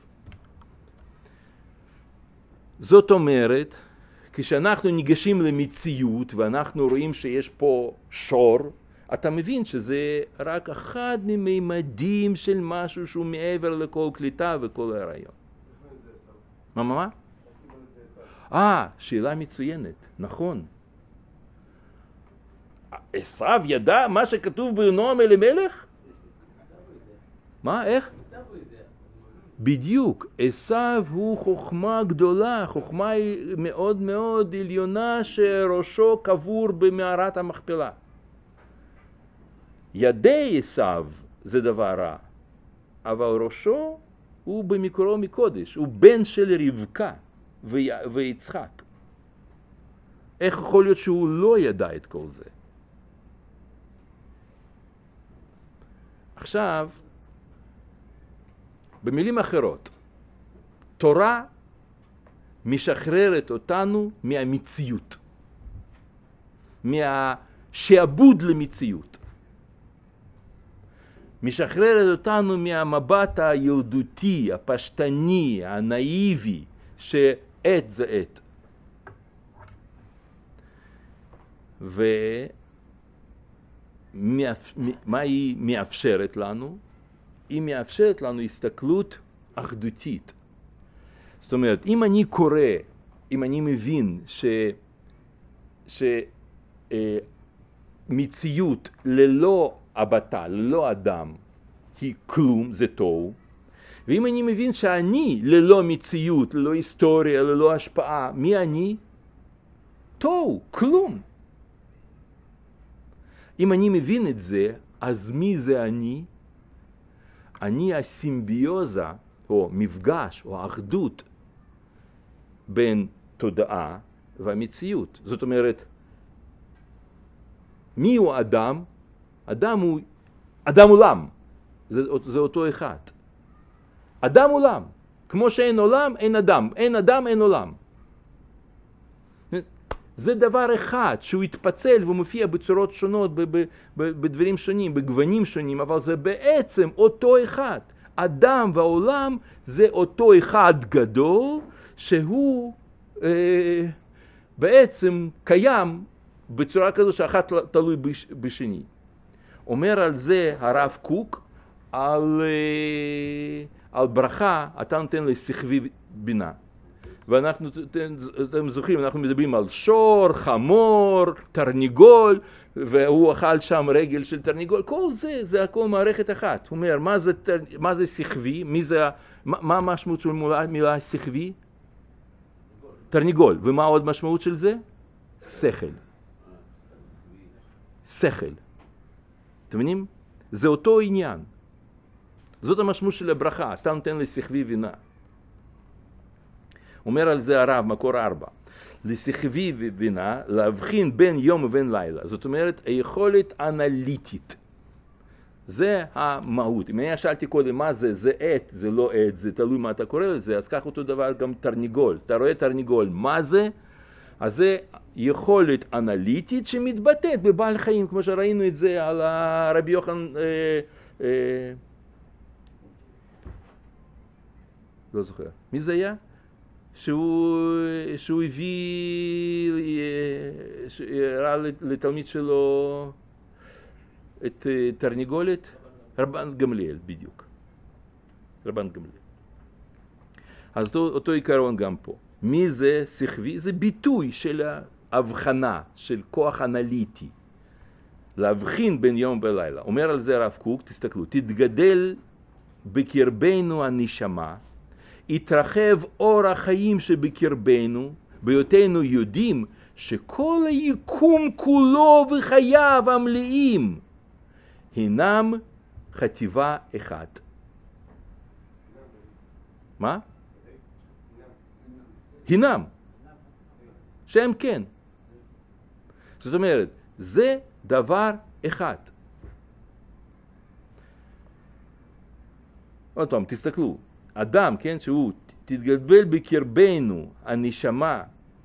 זאת אומרת, כשאנחנו ניגשים למציאות ואנחנו רואים שיש פה שור, אתה מבין שזה רק אחד מממדים של משהו שהוא מעבר לכל קליטה וכל הרעיון. מה? שאלה מצוינת, נכון. עשיו ידע מה שכתוב בנועם אלימלך? מה? איך? בדיוק, עשיו הוא חוכמה גדולה, חוכמה מאוד מאוד עליונה שראשו קבור במערת המכפלה. ידי עשיו זה דבר רע, אבל ראשו הוא במקורו מקודש, הוא בן של רבקה ויצחק. איך יכול להיות שהוא לא ידע את כל זה? עכשיו, במילים אחרות, תורה משחררת אותנו מהמציאות, מהשעבוד למציאות. משחררת אותנו מהמבט הילדותי, הפשטני, הנאיבי, שעת זה עת. ומה היא מאפשרת לנו? היא מאפשרת לנו הסתכלות אחדותית. זאת אומרת, אם אני קורא, אם אני מבין שמציאות ללא הבטה, ללא אדם, היא כלום, זה תוהו, ואם אני מבין שאני ללא מציאות, ללא היסטוריה, ללא השפעה, מי אני? תוהו, כלום. אם אני מבין את זה, אז מי זה אני? אני הסימביוזה, או מפגש, או אחדות, בין תודעה והמציאות. זאת אומרת, מי הוא אדם? אדם הוא אדם עולם. זה אותו אחד. אדם עולם. כמו שאין עולם, אין אדם. אין אדם, אין עולם. זה דבר אחד שהוא התפצל ומופיע בצורות שונות, בדברים שונים, בגוונים שונים, אבל זה בעצם אותו אחד. אדם והעולם זה אותו אחד גדול, שהוא בעצם קיים בצורה כזו שאחת תלוי בשני. אומר על זה הרב קוק, על ברכה אתה נותן לשכבי בינה. ואנחנו, אתם זוכרים, אנחנו מדברים על שור, חמור, תרנגול, והוא אכל שם רגל של תרנגול. כל זה, זה הכל מערכת אחת. הוא אומר, מה זה שכבי? מה המשמעות של מילה שכבי? תרנגול. ומה עוד משמעות של זה? שכל. שכל. אתם מבינים? זה אותו עניין. זאת המשמעות של הברכה. אתה נותן לשכבי בינה. אומר על זה הרב, מקור 4. לשכבי ובינה, להבחין בין יום ובין לילה. זאת אומרת, היכולת אנליטית. זה המהות. אם אני שאלתי קודם מה זה, זה עת, זה לא עת, זה תלוי מה אתה קורא לזה, אז כך אותו דבר גם תרנגול. אתה רואה תרנגול, מה זה? אז זה יכולת אנליטית שמתבטאת בבעל חיים, כמו שראינו את זה על רבי יוחנן, לא זוכר, מי זה היה? שהוא הביא, הראה לתלמיד שלו את תרנגולת, רבן גמליאל, בדיוק. רבן גמליאל. אז אותו עיקרון גם פה. מי זה שכבי? זה ביטוי של ההבחנה, של כוח אנליטי. להבחין בין יום ולילה. אומר על זה הרב קוק, תסתכלו, תתגדל בקרבנו הנשמה, יתרחב אור החיים שבקרבנו, בהיותנו יודעים שכל היקום כולו וחייו המלאים הינם חטיבה אחת. מה? הינם. שהם כן. זאת אומרת, זה דבר אחד. עוד פעם, תסתכלו. אדם, כן, שהוא תתגדל בקרבנו, הנשמה,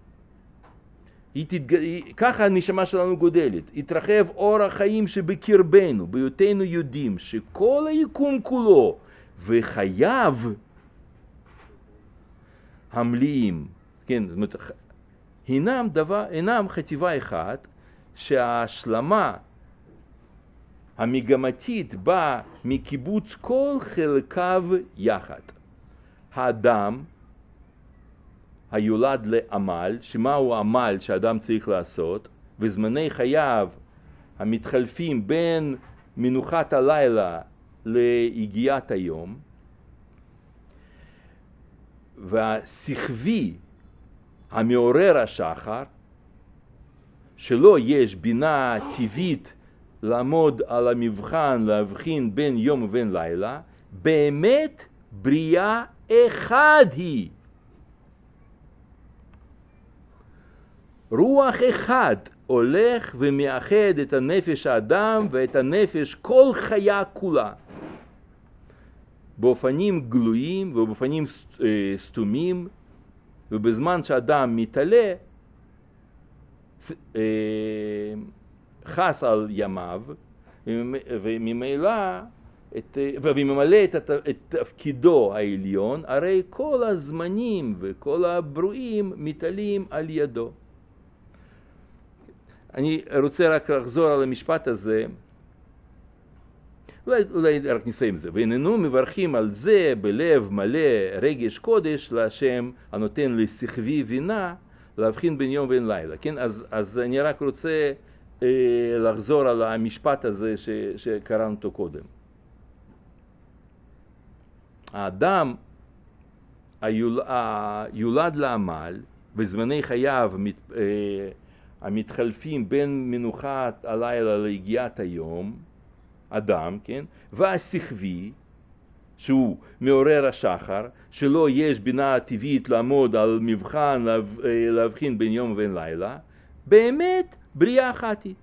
ככה הנשמה שלנו גודלת, יתרחב אור החיים שבקרבנו, בהיותנו יודעים שכל היקום כולו וחייו המלאים, כן, זאת אומרת, הינם חטיבה אחת, שההשלמה המגמתית באה מקיבוץ כל חלקיו יחד. האדם היולד לעמל, שמהו העמל שאדם צריך לעשות, וזמני חייו המתחלפים בין מנוחת הלילה להגיעת היום, והשכבי המעורר השחר, שלו יש בינה טבעית לעמוד על המבחן, להבחין בין יום ובין לילה, באמת בריאה אחד היא. רוח אחד הולך ומאחד את הנפש האדם ואת הנפש כל חיה כולה. באופנים גלויים ובאופנים סתומים, ובזמן שאדם מתעלה, חס על ימיו, וממילא וממלא את תפקידו העליון, הרי כל הזמנים וכל הברואים מתעלים על ידו. אני רוצה רק לחזור על המשפט הזה, אולי רק נסיים זה. ואיננו מברכים על זה בלב מלא רגש קודש להשם הנותן לשכבי בינה להבחין בין יום ובין לילה. כן? אז אני רק רוצה לחזור על המשפט הזה שקראנו אותו קודם. האדם היולד לעמל בזמני חייו המתחלפים בין מנוחת הלילה להגיעת היום, אדם, כן? והשכבי, שהוא מעורר השחר, שלו יש בינה טבעית לעמוד על מבחן, להבחין בין יום ובין לילה, באמת בריאה אחת היא.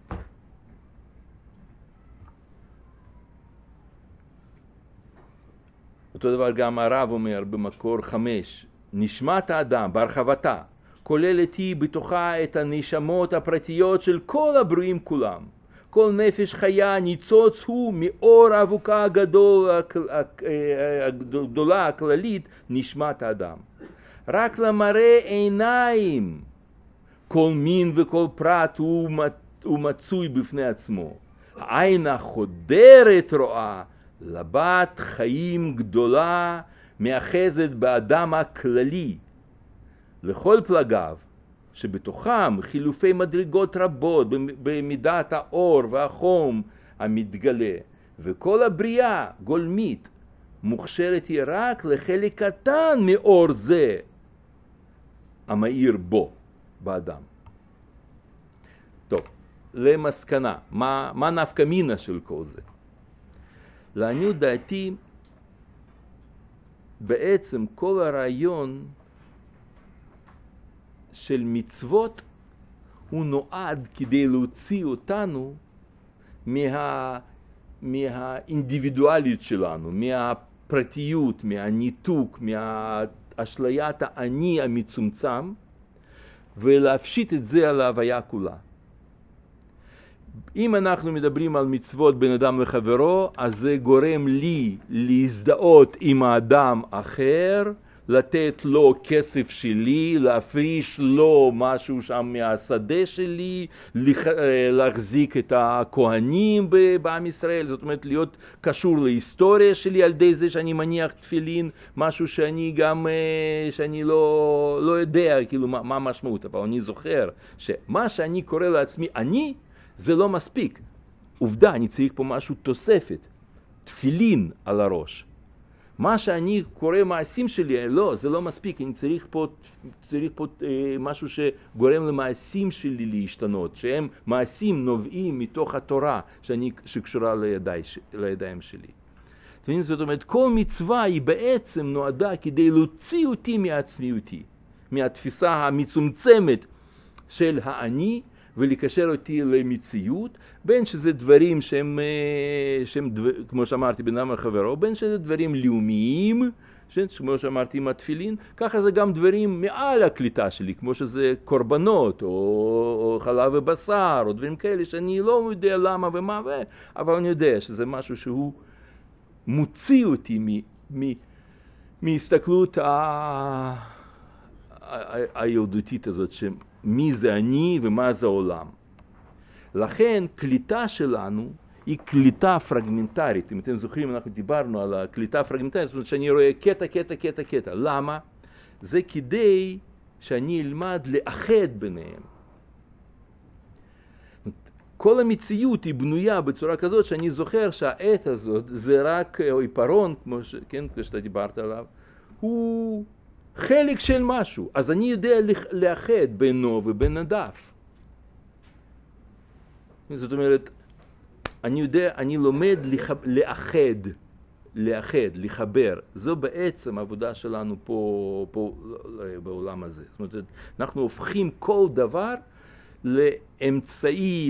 אותו דבר גם הרב אומר במקור 5, נשמת האדם בהרחבתה, כוללת היא בתוכה את הנשמות הפרטיות של כל הברואים כולם. כל נפש חיה ניצוץ הוא מאור האבוקה הגדולה הכללית נשמת האדם. רק למראה עיניים כל מין וכל פרט הוא מצוי בפני עצמו. העין החודרת רואה לבת חיים גדולה מאחזת באדם הכללי לכל פלגיו, שבתוכם חילופי מדרגות רבות במידת האור והחום המתגלה, וכל הבריאה גולמית מוכשרת היא רק לחלק קטן מאור זה המאיר בו, באדם. טוב, למסקנה, מה נפקא מינה של כל זה? לעניות דעתי, בעצם כל הרעיון של מצוות הוא נועד כדי להוציא אותנו מהאינדיבידואליות שלנו, מהפרטיות, מהניתוק, מהאשליית האני המצומצם, ולהפשיט את זה על ההוויה כולה. אם אנחנו מדברים על מצוות בין אדם לחברו, אז זה גורם לי להזדהות עם האדם אחר, לתת לו כסף שלי, להפריש לו משהו שם מהשדה שלי, להחזיק את הכהנים בעם ישראל, זאת אומרת להיות קשור להיסטוריה שלי על ידי זה שאני מניח תפילין, משהו שאני גם, שאני לא יודע כאילו מה המשמעות, אבל אני זוכר שמה שאני קורא לעצמי אני, זה לא מספיק. עובדה, אני צריך פה משהו תוספת, תפילין על הראש. מה שאני קורא מעשים שלי, לא, זה לא מספיק, אני צריך פה משהו שגורם למעשים שלי להשתנות, שהם מעשים נובעים מתוך התורה שקשורה לידיים שלי. זאת אומרת, כל מצווה היא בעצם נועדה כדי להוציא אותי מעצמיותי, מהתפיסה המצומצמת של האני, ולקשר אותי למציאות, בין שזה דברים שהם כמו שאמרתי בין אדם לחברו, בין שזה דברים לאומיים, כמו שאמרתי עם התפילין, ככה זה גם דברים מעל הקליטה שלי, כמו שזה קורבנות, או חלב ובשר, או דברים כאלה שאני לא יודע למה ומה, אבל אני יודע שזה משהו שהוא מוציא אותי מהסתכלות הילדותית הזאת, מי זה אני ומה זה העולם. לכן קליטה שלנו היא קליטה פרגמנטרית. אם אתם זוכרים, אנחנו דיברנו על הקליטה הפרגמנטרית, זאת אומרת שאני רואה קטע. למה? זה כדי שאני אלמד לאחד ביניהם. כל המציאות היא בנויה בצורה כזאת שאני זוכר שהעת הזאת זה רק עיפרון, כמו שאתה דיברת עליו, הוא חלק של משהו, אז אני יודע לאחד בינו ובין הדף. זאת אומרת, אני לומד לאחד, לחבר. זו בעצם העבודה שלנו פה בעולם הזה. זאת אומרת, אנחנו הופכים כל דבר לאמצעי,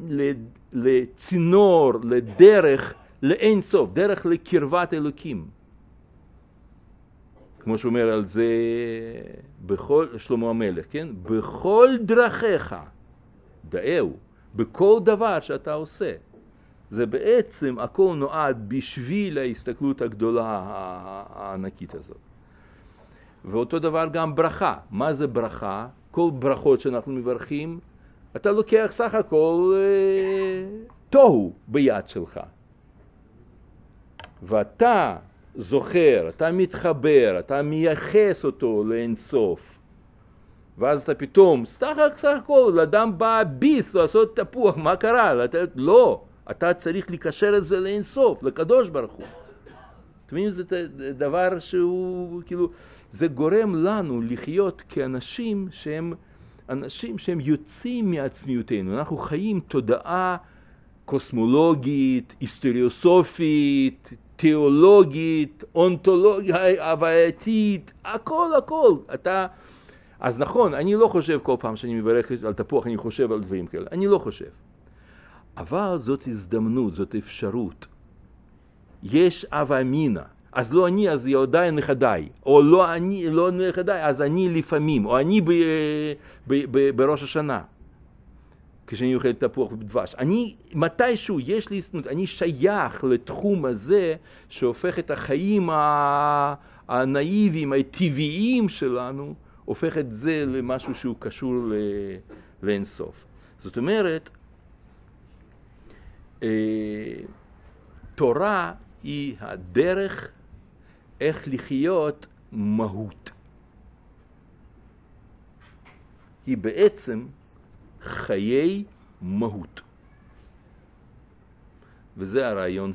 לצינור, לדרך, לאין סוף, דרך לקרבת אלוקים. כמו שאומר על זה שלמה המלך, כן? בכל דרכיך, דאהו, בכל דבר שאתה עושה. זה בעצם הכל נועד בשביל ההסתכלות הגדולה הענקית הזאת. ואותו דבר גם ברכה. מה זה ברכה? כל ברכות שאנחנו מברכים, אתה לוקח סך הכל תוהו ביד שלך. ואתה זוכר, אתה מתחבר, אתה מייחס אותו לאינסוף. ואז אתה פתאום, סך הכל, לאדם בא ביס לעשות תפוח, מה קרה? לא, אתה צריך לקשר את זה לאינסוף, לקדוש ברוך הוא. אתם מבינים, זה דבר שהוא, כאילו, זה גורם לנו לחיות כאנשים שהם יוצאים מעצמיותנו. אנחנו חיים תודעה קוסמולוגית, היסטוריוסופית, תיאולוגית, אונתולוגית, הווייתית, הכל. אז נכון, אני לא חושב כל פעם שאני מברך על תפוח, אני חושב על דברים כאלה. אני לא חושב. אבל זאת הזדמנות, זאת אפשרות. יש הווה אמינא. אז לא אני, אז ילדיי נכדיי. או לא אני, לא נכדיי, אז אני לפעמים. או אני בראש השנה. כשאני אוכל תפוח בדבש. מתישהו יש לי הזדמנות, אני שייך לתחום הזה שהופך את החיים הנאיביים, הטבעיים שלנו, הופך את זה למשהו שהוא קשור לאינסוף. זאת אומרת, תורה היא הדרך איך לחיות מהות. היא בעצם חיי מהות. וזה הרעיון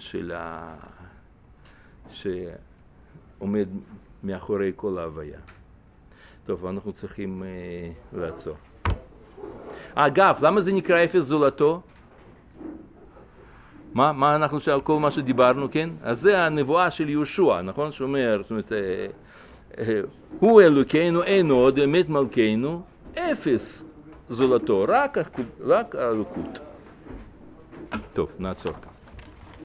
שעומד מאחורי כל ההוויה. טוב, אנחנו צריכים לעצור. אגב, למה זה נקרא אפס זולתו? מה אנחנו על כל מה שדיברנו, כן? אז זה הנבואה של יהושע, נכון? שאומר, זאת אומרת, הוא אלוקינו, אין עוד, אמת מלכנו, אפס זולתו, רק אלוקות. טוב, נעצור כאן.